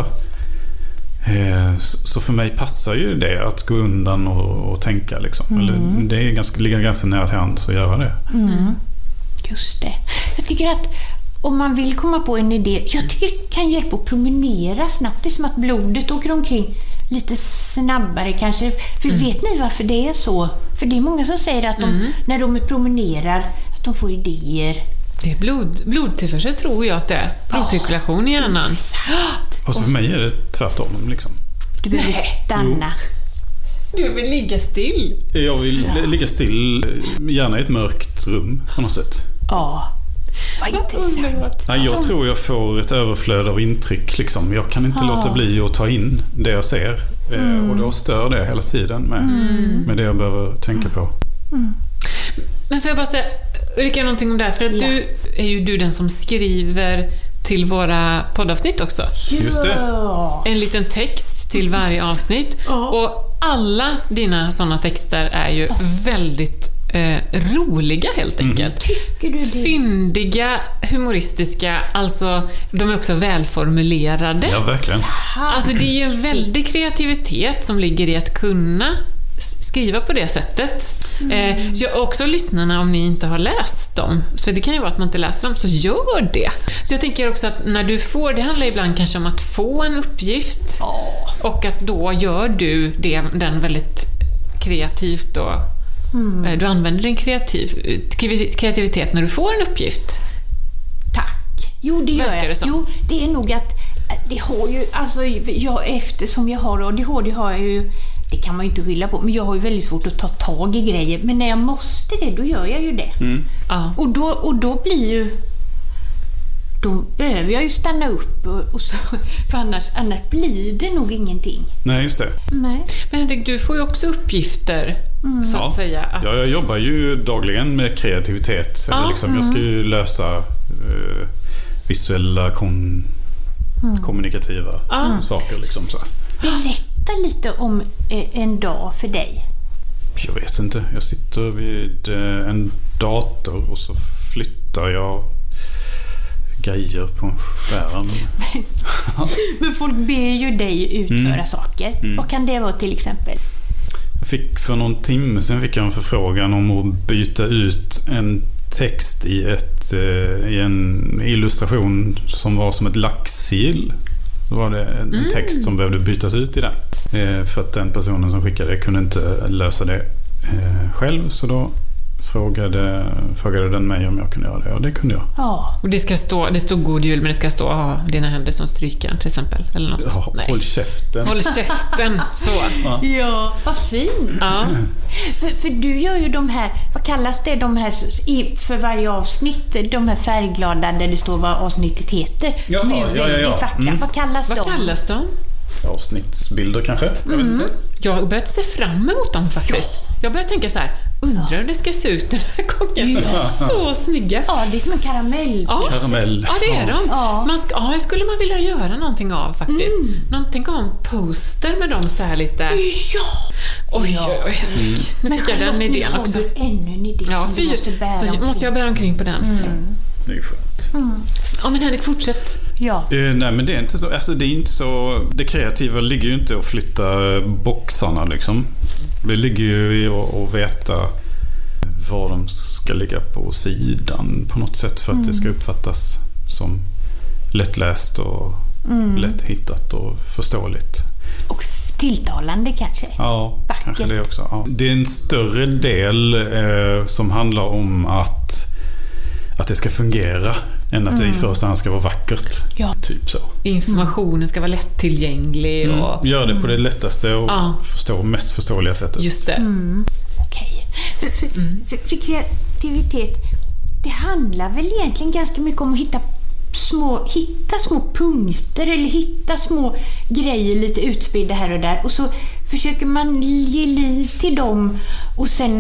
Så för mig passar ju det att gå undan och tänka liksom. Eller det ligger ganska nära till hands att göra det. Just det. Jag tycker att om man vill komma på en idé, jag tycker det kan hjälpa att promenera snabbt. Det är som att blodet åker omkring lite snabbare kanske. För vet ni varför det är så? För det är många som säger att när de promenerar, att de får idéer. Det är blodtillförsel, tror jag att det är. Blodcirkulation i hjärnan. Och så för mig är det tvärtom liksom. Du behöver stanna. Du vill ligga still. Jag vill ligga still, gärna i ett mörkt rum på något sätt. Ja. Vad intressant. Nej, jag tror jag får ett överflöd av intryck liksom. Jag kan inte låta bli att ta in det jag ser. Och då stör det hela tiden med det jag behöver tänka på. Men får jag bara säga, Ulrika, någonting om det här? För att du är ju den som skriver till våra poddavsnitt också. Just det. En liten text till varje avsnitt. Och alla dina sådana texter är ju väldigt roliga helt enkelt. Tycker du det? Fyndiga, humoristiska, alltså de är också välformulerade. Ja, verkligen. Alltså det är ju en väldig kreativitet som ligger i att kunna skriva på det sättet. Så jag också lyssnarna, om ni inte har läst dem, så det kan ju vara att man inte läser dem, så gör det. Så jag tänker också att när du får, det handlar ibland kanske om att få en uppgift och att då gör du den väldigt kreativt och du använder din kreativitet när du får en uppgift. Tack. Jo, det gör jag. Jo, det är nog att det har ju, alltså eftersom jag har ADHD har jag ju, det kan man ju inte skylla på, men jag har ju väldigt svårt att ta tag i grejer, men när jag måste det, då gör jag ju det. Och då blir ju, då behöver jag ju stanna upp och så, för annars blir det nog ingenting. Nej, just det. Nej. Men Henrik, du får ju också uppgifter så att säga. Att... Ja, jag jobbar ju dagligen med kreativitet. Liksom, jag ska ju lösa visuella kommunikativa saker. Liksom, så. Berätta lite om en dag för dig. Jag vet inte. Jag sitter vid en dator och så flyttar jag grejer på en skärm. Men folk ber ju dig utföra saker. Vad kan det vara till exempel? Jag fick för någon timme sedan en förfrågan om att byta ut en text i en illustration som var som ett laxsigill. Då var det en text som behövde bytas ut i den. För att den personen som skickade det kunde inte lösa det själv, så då frågade den mig om jag kunde göra det, och det kunde jag. Ja. Och det står god jul, men det ska stå dina händer som strykan till exempel, eller något. Ja, håll käften. Håll käften, så. Ja, vad fint. Ja. För du gör ju de här, vad kallas det, de här för varje avsnitt, de här färgglada där det står vad avsnittet heter. Jaha, de är väldigt vackra. Vad kallas de? Vad kallas de? Avsnittsbilder kanske? Jag har börjat se fram emot dem faktiskt. Jag börjar tänka så här, Undrar hur det ska se ut den här gången. Så snygga. Ja, det är som en karamell. Karamell. Ja, det är de. Ja. Skulle man vilja göra någonting av faktiskt. Någonting om poster med dem så här lite. Ja! Oj. Nu fick jag den idén också. Men ännu en idé Ja, som du måste bära så omkring. måste jag bära omkring på den. Det är skönt. Ja, men Henrik, fortsätt. Ja. Nej, men det är inte så. Alltså, det är inte så. Det kreativa ligger ju inte att flytta boxarna liksom. Det ligger ju i att veta var de ska ligga på sidan på något sätt för att det ska uppfattas som lättläst och lätthittat och förståeligt. Och tilltalande kanske. Ja, vackert. Kanske det också. Ja. Det är en större del som handlar om att det ska fungera än att det i första hand ska vara vackert. Ja. Typ så. Informationen ska vara lättillgänglig. Och... Gör det på det lättaste och mest förståeliga sättet. Just det. Okej. För kreativitet, det handlar väl egentligen ganska mycket om att hitta små punkter eller hitta små grejer lite utspridda här och där, och så försöker man ge liv till dem och sen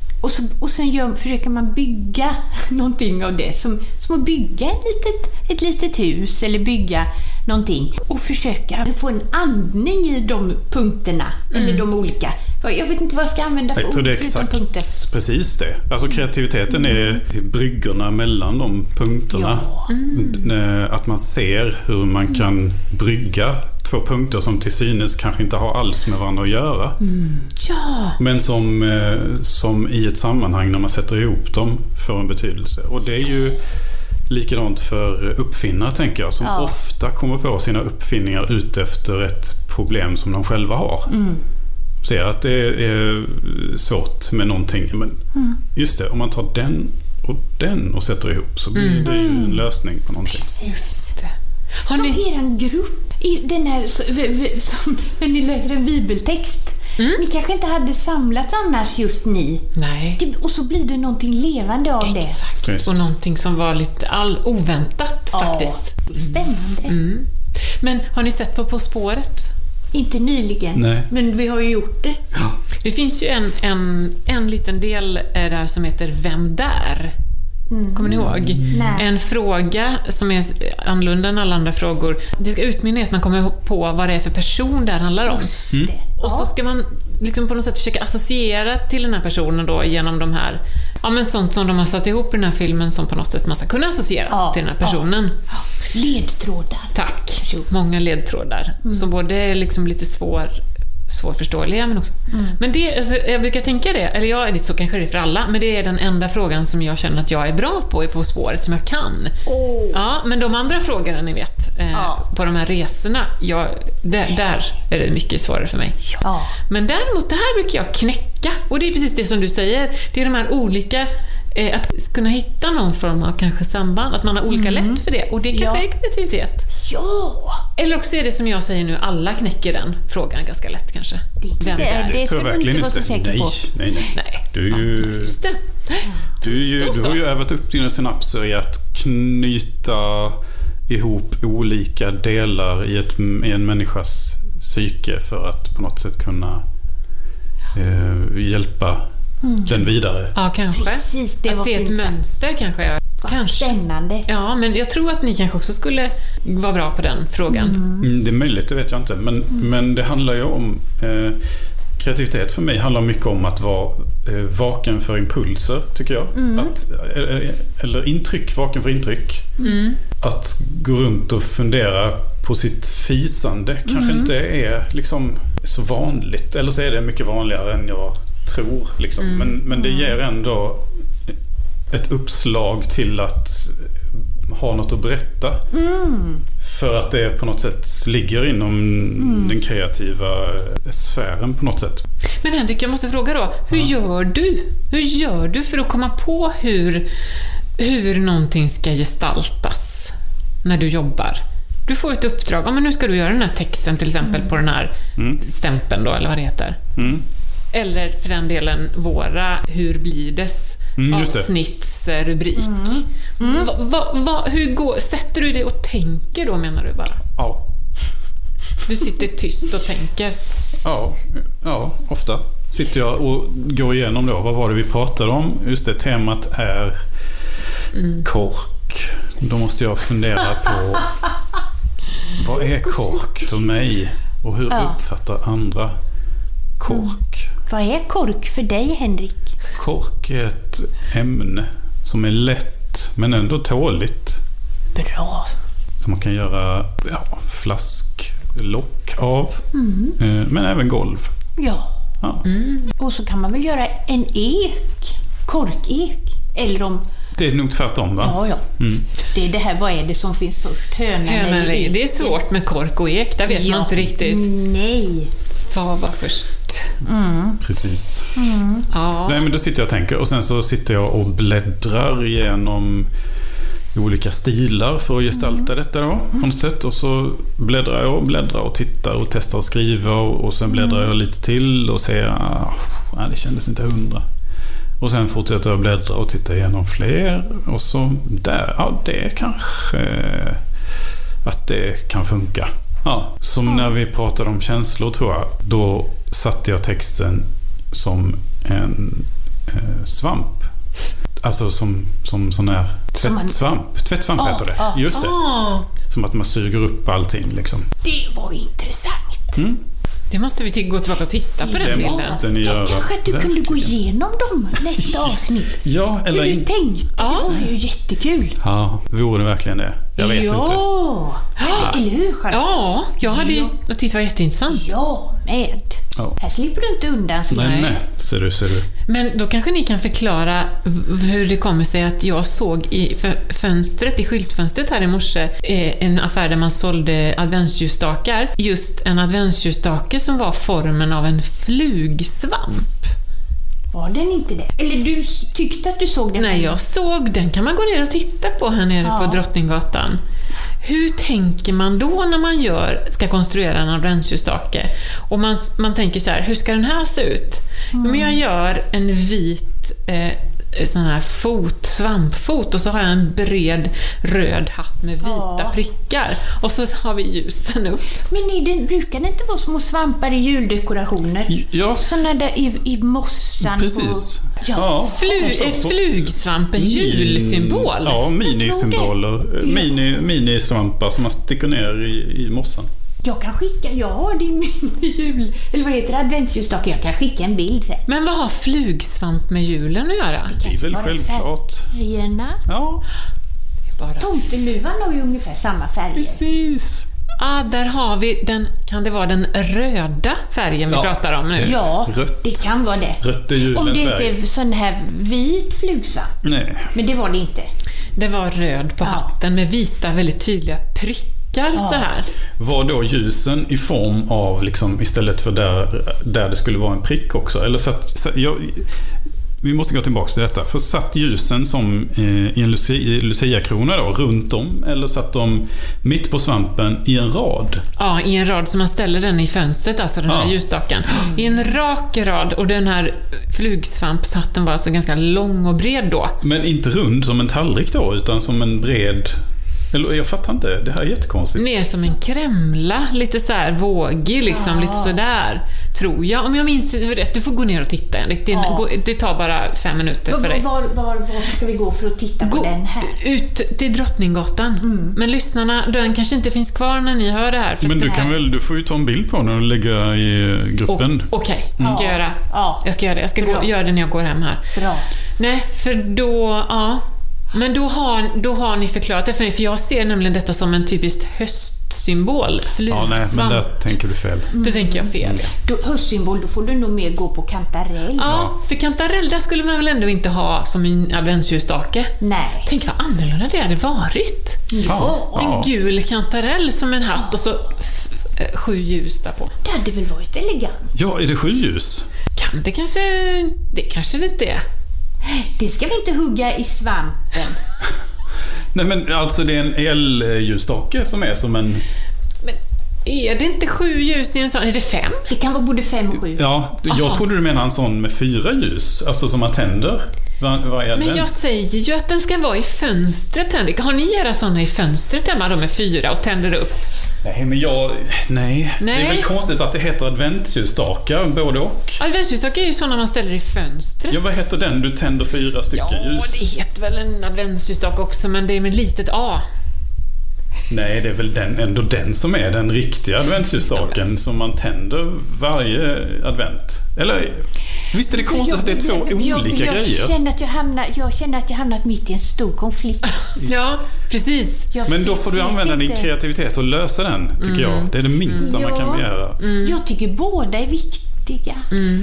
försöker man bygga någonting av det, som att bygga ett litet hus eller bygga någonting och försöka få en andning i de punkterna eller de olika. Jag vet inte vad jag ska använda för ord det är förutom punkter. Precis det. Alltså kreativiteten är bryggorna mellan de punkterna. Att man ser hur man kan brygga två punkter som till synes kanske inte har alls med varandra att göra. Ja. Men som i ett sammanhang när man sätter ihop dem får en betydelse. Och det är ju likadant för uppfinnare, tänker jag, som ofta kommer på sina uppfinningar ut efter ett problem som de själva har. Ser att det är svårt med någonting, men just det, om man tar den och sätter ihop så blir det ju en lösning på någonting. Precis. Har som ni... eran grupp i den här, som, när ni läser en bibeltext. Ni kanske inte hade samlats annars, just ni. Nej. Och så blir det någonting levande av det. Exakt. Precis. Och någonting som var lite oväntat faktiskt. Det är spännande. Men har ni sett på spåret? Inte nyligen, Nej. men vi har ju gjort det. Det finns ju en liten del där som heter Vem där? Kommer ni ihåg? Nej. En fråga som är annorlunda än alla andra frågor. Det ska utmynna i att man kommer på vad det är för person det handlar om. Just det. Och så ska man liksom på något sätt försöka associera till den här personen då genom de här, men sånt som de har satt ihop i den här filmen som på något sätt man ska kunna associera till den här personen. Ledtrådar. Tack. Många ledtrådar. Som både är liksom lite svårförståeliga men också. Men det, alltså, jag brukar tänka det, eller så kanske det är för alla, men det är den enda frågan som jag känner att jag är bra på spåret, som jag kan. Ja, men de andra frågorna ni vet, på de här resorna, där är det mycket svårare för mig. Ja. Men däremot, det här brukar jag knäcka, och det är precis det som du säger, det är de här olika, att kunna hitta någon form av kanske samband, att man har olika lätt för det, och det kanske är kreativitet. Ja. Eller också är det som jag säger nu, alla knäcker den frågan ganska lätt kanske. Det ska man inte vara så säker på. Nej. Du är ju... Just det. Du har ju övat upp dina synapser i att knyta ihop olika delar i en människas psyke för att på något sätt kunna hjälpa den vidare. Ja, kanske. Precis, det att var se ett fint sagt. mönster kanske. Kanske. Spännande. Ja, men jag tror att ni kanske också skulle vara bra på den frågan. Det är möjligt, det vet jag inte. Men det handlar ju om... kreativitet för mig handlar mycket om att vara vaken för impulser, tycker jag. Eller intryck, vaken för intryck. Att gå runt och fundera på sitt fisande kanske inte är liksom så vanligt. Eller så är det mycket vanligare än jag tror. Liksom. Men det ger ändå ett uppslag till att ha något att berätta. För att det på något sätt ligger inom den kreativa sfären på något sätt. Men Henrik, jag måste fråga då, hur gör du för att komma på hur någonting ska gestaltas när du jobbar? Du får ett uppdrag, men nu ska du göra den här texten till exempel på den här stämpeln då, eller vad det heter. Eller för den delen hur blir dess avsnittsrubrik. Hur sätter du det och tänker då, menar du bara? Ja. Du sitter tyst och tänker. Ja, ofta. sitter jag och går igenom då. Vad var det vi pratade om? Just det, temat är kork. Då måste jag fundera på vad är kork för mig? Och hur uppfattar andra kork? Vad är kork för dig, Henrik? Kork är ett ämne som är lätt men ändå tåligt. Bra. Som man kan göra flasklock av. Men även golv. Ja. Och så kan man väl göra en korkek. Eller om... Det är nog tvärtom, va? Ja. Det är det här, vad är det som finns först? Hönan eller ek? Det är svårt med kork och ek, där vet man inte riktigt. Nej. Vad var först? Precis. Ja. Nej, men då sitter jag och tänker. Och sen så sitter jag och bläddrar igenom olika stilar för att gestalta detta då, på något sätt. Och så bläddrar jag och tittar och testar att skriva. Och sen bläddrar jag lite till och ser det kändes inte 100. Och sen fortsätter jag bläddra och titta igenom fler. Och så där, det kanske att det kan funka. Ja, som när vi pratade om känslor, tror jag. Då satte jag texten som en svamp. Alltså som sån här tvättsvamp. Tvättsvamp heter det. Just det. Som att man suger upp allting liksom. Det var intressant. Det måste vi gå tillbaka och titta på den bilden. Måste ni göra. Kanske att du kunde gå igenom dem nästa avsnitt. Ja, eller hur du tänkte. Det var ju jättekul. Ja, vore det verkligen det? Jag vet inte. Eller hur, Charlotte? Ja, jag hade ju tyckt det var jätteintressant. Ja, med. Ja. Här slipper du inte undan. Nej, ser du. Men då kanske ni kan förklara hur det kommer sig att jag såg i fönstret, i skyltfönstret här i morse, en affär där man sålde adventsljusstakar. Just en adventsljusstake som var formen av en flugsvamp. Var den inte det? Eller du tyckte att du såg den? Nej, jag såg den. Kan man gå ner och titta på här nere på Drottninggatan. Hur tänker man då när man ska konstruera en adventsljusstake? Och man tänker så här, hur ska den här se ut? Men jag gör en vit sån här svampfot och så har jag en bred röd hatt med vita prickar. Och så har vi ljusen upp. Men brukar det inte vara små svampar i juldekorationer? Ja. Såna där i mossan. Precis. Är flugsvamp en julsymbol? Ja, minisymboler. Minisvampar som man sticker ner i mossan. Jag kan skicka, det är min jul, eller vad heter det, adventsljusstake. Jag kan skicka en bild sen. Men vad har flugsvamp med julen att göra? Det är väl självklart. Färgerna. Ja. Tomteluvan har ju ungefär samma färger. Precis. Där har vi kan det vara den röda färgen vi pratar om nu? Ja, rött. Det kan vara det. Rött är julens färg. Om det inte är sån här vit flugsvamp. Nej. Men det var det inte. Det var röd på hatten med vita, väldigt tydliga prickar så här. Var då ljusen i form av liksom, istället för där det skulle vara en prick också? Eller vi måste gå tillbaka till detta. För satt ljusen som i en Lucia-krona då, runt om, eller satt de mitt på svampen i en rad? Ja, i en rad som man ställer den i fönstret, alltså den här ljusstaken. I en rak rad, och den här flugsvampshatten var alltså ganska lång och bred då. Men inte rund som en tallrik då, utan som en bred... Eller jag fattar inte, det här är jättekonstigt. Ner som en kremla, lite så här vågig liksom, lite så där. Tror jag, om jag minns rätt. Du får gå ner och titta, Henrik. Det tar bara 5 minuter för dig. Var ska vi gå för att titta på den här? Ut till Drottninggatan. Men lyssnarna, den kanske inte finns kvar när ni hör det här. Men du får ju ta en bild på den och lägga i gruppen. Okej, jag ska göra det. Jag ska göra det. Jag ska göra det när jag går hem här. Bra. Nej, för då... Men då har ni förklarat det för mig, för jag ser nämligen detta som en typisk höstsymbol. Ja, nej, men där tänker du fel. Då tänker jag fel. Höstsymbol, då får du nog mer gå på kantarell. Ja, för kantarell, där skulle man väl ändå inte ha som en adventsljusstake. Nej. Tänk vad annorlunda det hade varit. Ja. En gul kantarell som en hatt och så 7 ljus där på. Det hade väl varit elegant. Ja, är det 7 ljus? Det kanske det inte är. Det ska vi inte hugga i svampen. Nej, men alltså det är en elljusstake som är som en... Men är det inte 7 ljus i en sån? Är det 5? Det kan vara både 5 och 7. Ja, jag trodde du menade en sån med 4 ljus. Alltså som man tänder. Vad är men den? jag säger ju att den ska vara i fönstret, Henrik. Har ni era såna i fönstret hemma, de är 4 och tänder upp? Nej. Det är väl konstigt att det heter adventsljusstakar, både och. Adventsljusstakar är ju sådana man ställer i fönstret. Ja, vad heter den? Du tänder 4 stycken ljus. Ja, det heter väl en adventsljusstake också, men det är med litet A. Nej, det är väl ändå den som är den riktiga adventsljusstaken som man tänder varje advent. Eller, visst är det konstigt att det är 2 olika grejer? Jag känner att jag hamnat mitt i en stor konflikt. Ja, precis. Men då får du använda din kreativitet och lösa den, tycker jag. Det är det minsta man kan begära. Jag tycker båda är viktiga.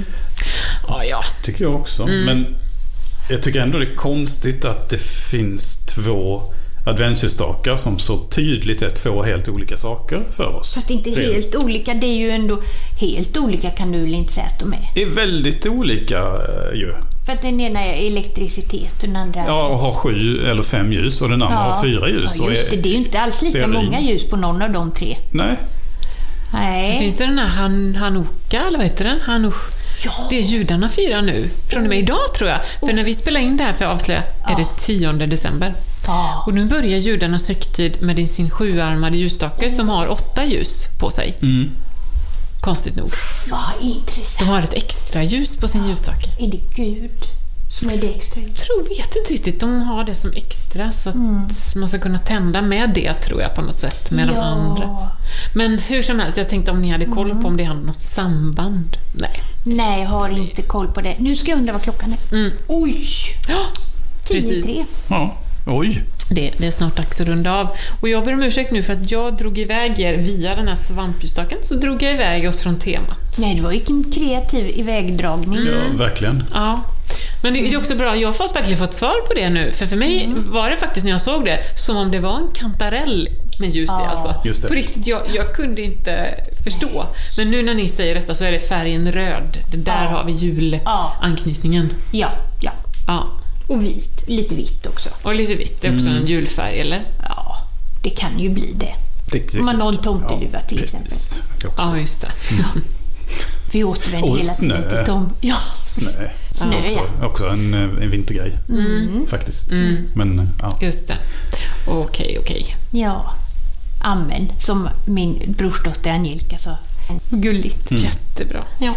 Ja. Tycker jag också. Men jag tycker ändå det är konstigt att det finns 2 adventsljusstakar som så tydligt är 2 helt olika saker för oss. Fast inte helt olika, det är ju ändå helt olika, kan du väl inte säga att de är? Det är väldigt olika ju. För att den ena är elektricitet och den andra... Ja, och har 7 eller 5 ljus och den andra har 4 ljus. Ja, just det. Det är ju inte alls lika många ljus på någon av de 3. Nej. Så finns det den här Hanukka, eller vad heter den? Ja. Det är judarna firar nu. Från och med idag, tror jag. För när vi spelar in det här, för att avslöja, är det 10 december. Och nu börjar judarnas högtid med sin 7-armade ljusstake som har 8 ljus på sig. Konstigt nog. Vad intressant. De har ett extra ljus på sin ljusstake. Är det Gud som är det extra ljus? Vet inte riktigt. De har det som extra så att man ska kunna tända med det, tror jag, på något sätt, med de andra. Men hur som helst, jag tänkte om ni hade koll på om det hade något samband. Nej, jag har inte koll på det. Nu ska jag undra vad klockan är. Oj! Ja, precis. 10:03. Ja, oj. Det är snart dags att runda av. Och jag ber om ursäkt nu för att jag drog iväg er via den här svampljusstaken, så drog jag iväg oss från temat. Nej, det var ju en kreativ ivägdragning. Ja, verkligen. Ja. Men det är också bra, jag har verkligen fått svar på det nu. För mig var det faktiskt, när jag såg det, som om det var en kantarell med ljus i, alltså. Just det. På riktigt, jag kunde inte förstå. Men nu när ni säger detta så är det färgen röd. Det där har vi julanknytningen. Ja. Och vit, lite vitt också. Och lite vitt, det är också en julfärg, eller? Ja, det kan ju bli det. Om man har en tomteluva till exempel. Ja, just det. Vi återvänder hela tiden till tom. Ja. Snö också en vintergrej, faktiskt. Men, just det. Okej. Ja, amen. Som min brorsdotter Angelica sa. Gulligt. Jättebra. Ja.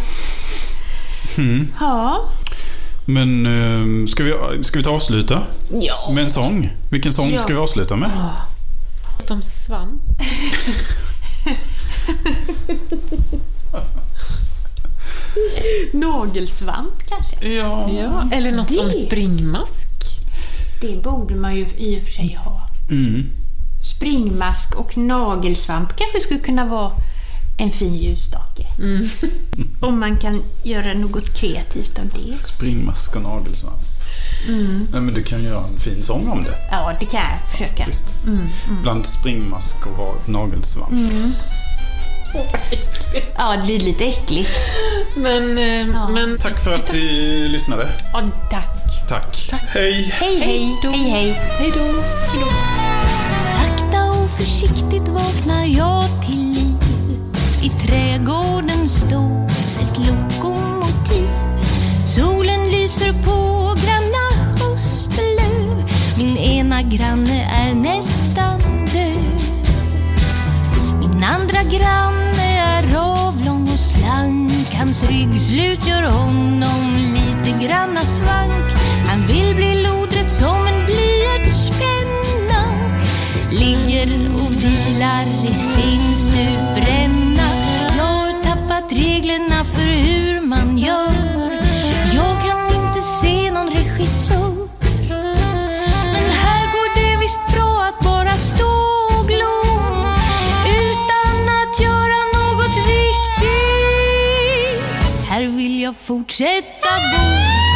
Ja. Men ska vi ta avsluta med en sång? Vilken sång ska vi avsluta med? De svamp. Nagelsvamp kanske? Ja. Eller något om springmask. Det borde man ju i och för sig ha. Springmask och nagelsvamp kanske skulle kunna vara en fin ljusstake. Om man kan göra något kreativt av det. Springmask och nagelsvamp. Nej, men du kan göra en fin sång om det. Ja, det kan jag försöka. Bland springmask och nagelsvamp. Ja, det är lite äckligt. Men tack för att ni lyssnade. Ja, tack. Hej. Hej då. Sakta och försiktigt vaknar jag till liv. I trädgården står ett lokomotiv. Solen lyser på granna höstlöv. Min ena granne är nästan död. Min andra granne är avlång och slank. Hans ryggslut gör honom lite granna svank. Han vill bli lodrätt som en blyertspenna. Ligger och vilar i sin stupränna. Jag har tappat reglerna för hur man gör. Jag kan inte se någon regissör. Men här går det visst bra att bara stå och glo utan att göra något viktigt. Här vill jag fortsätta bo.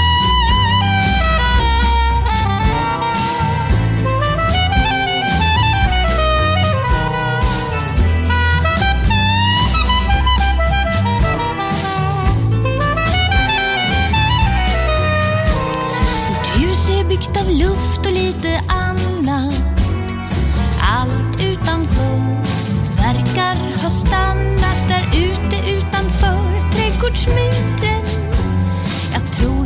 Byggt av luft och lite annat. Allt utanför verkar ha stannat där ute utanför trädgårdsmuren. Jag tror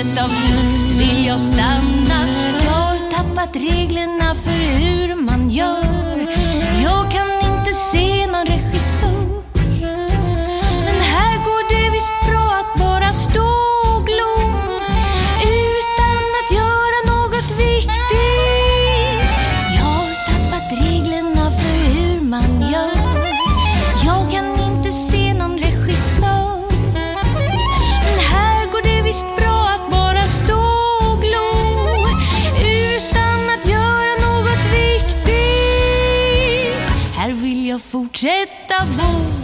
flödet av luft vill jag stanna. Jag har tappat reglerna för hur man gör. Jag kan inte se någon regissör. Men här går det visst bra att bara stå och glo utan att göra något viktigt. Jag har tappat reglerna för hur man gör. Jag kan inte se någon regissör. Men här går det visst bra att bara stå och glo utan att göra något viktigt. Här vill jag fortsätta bo.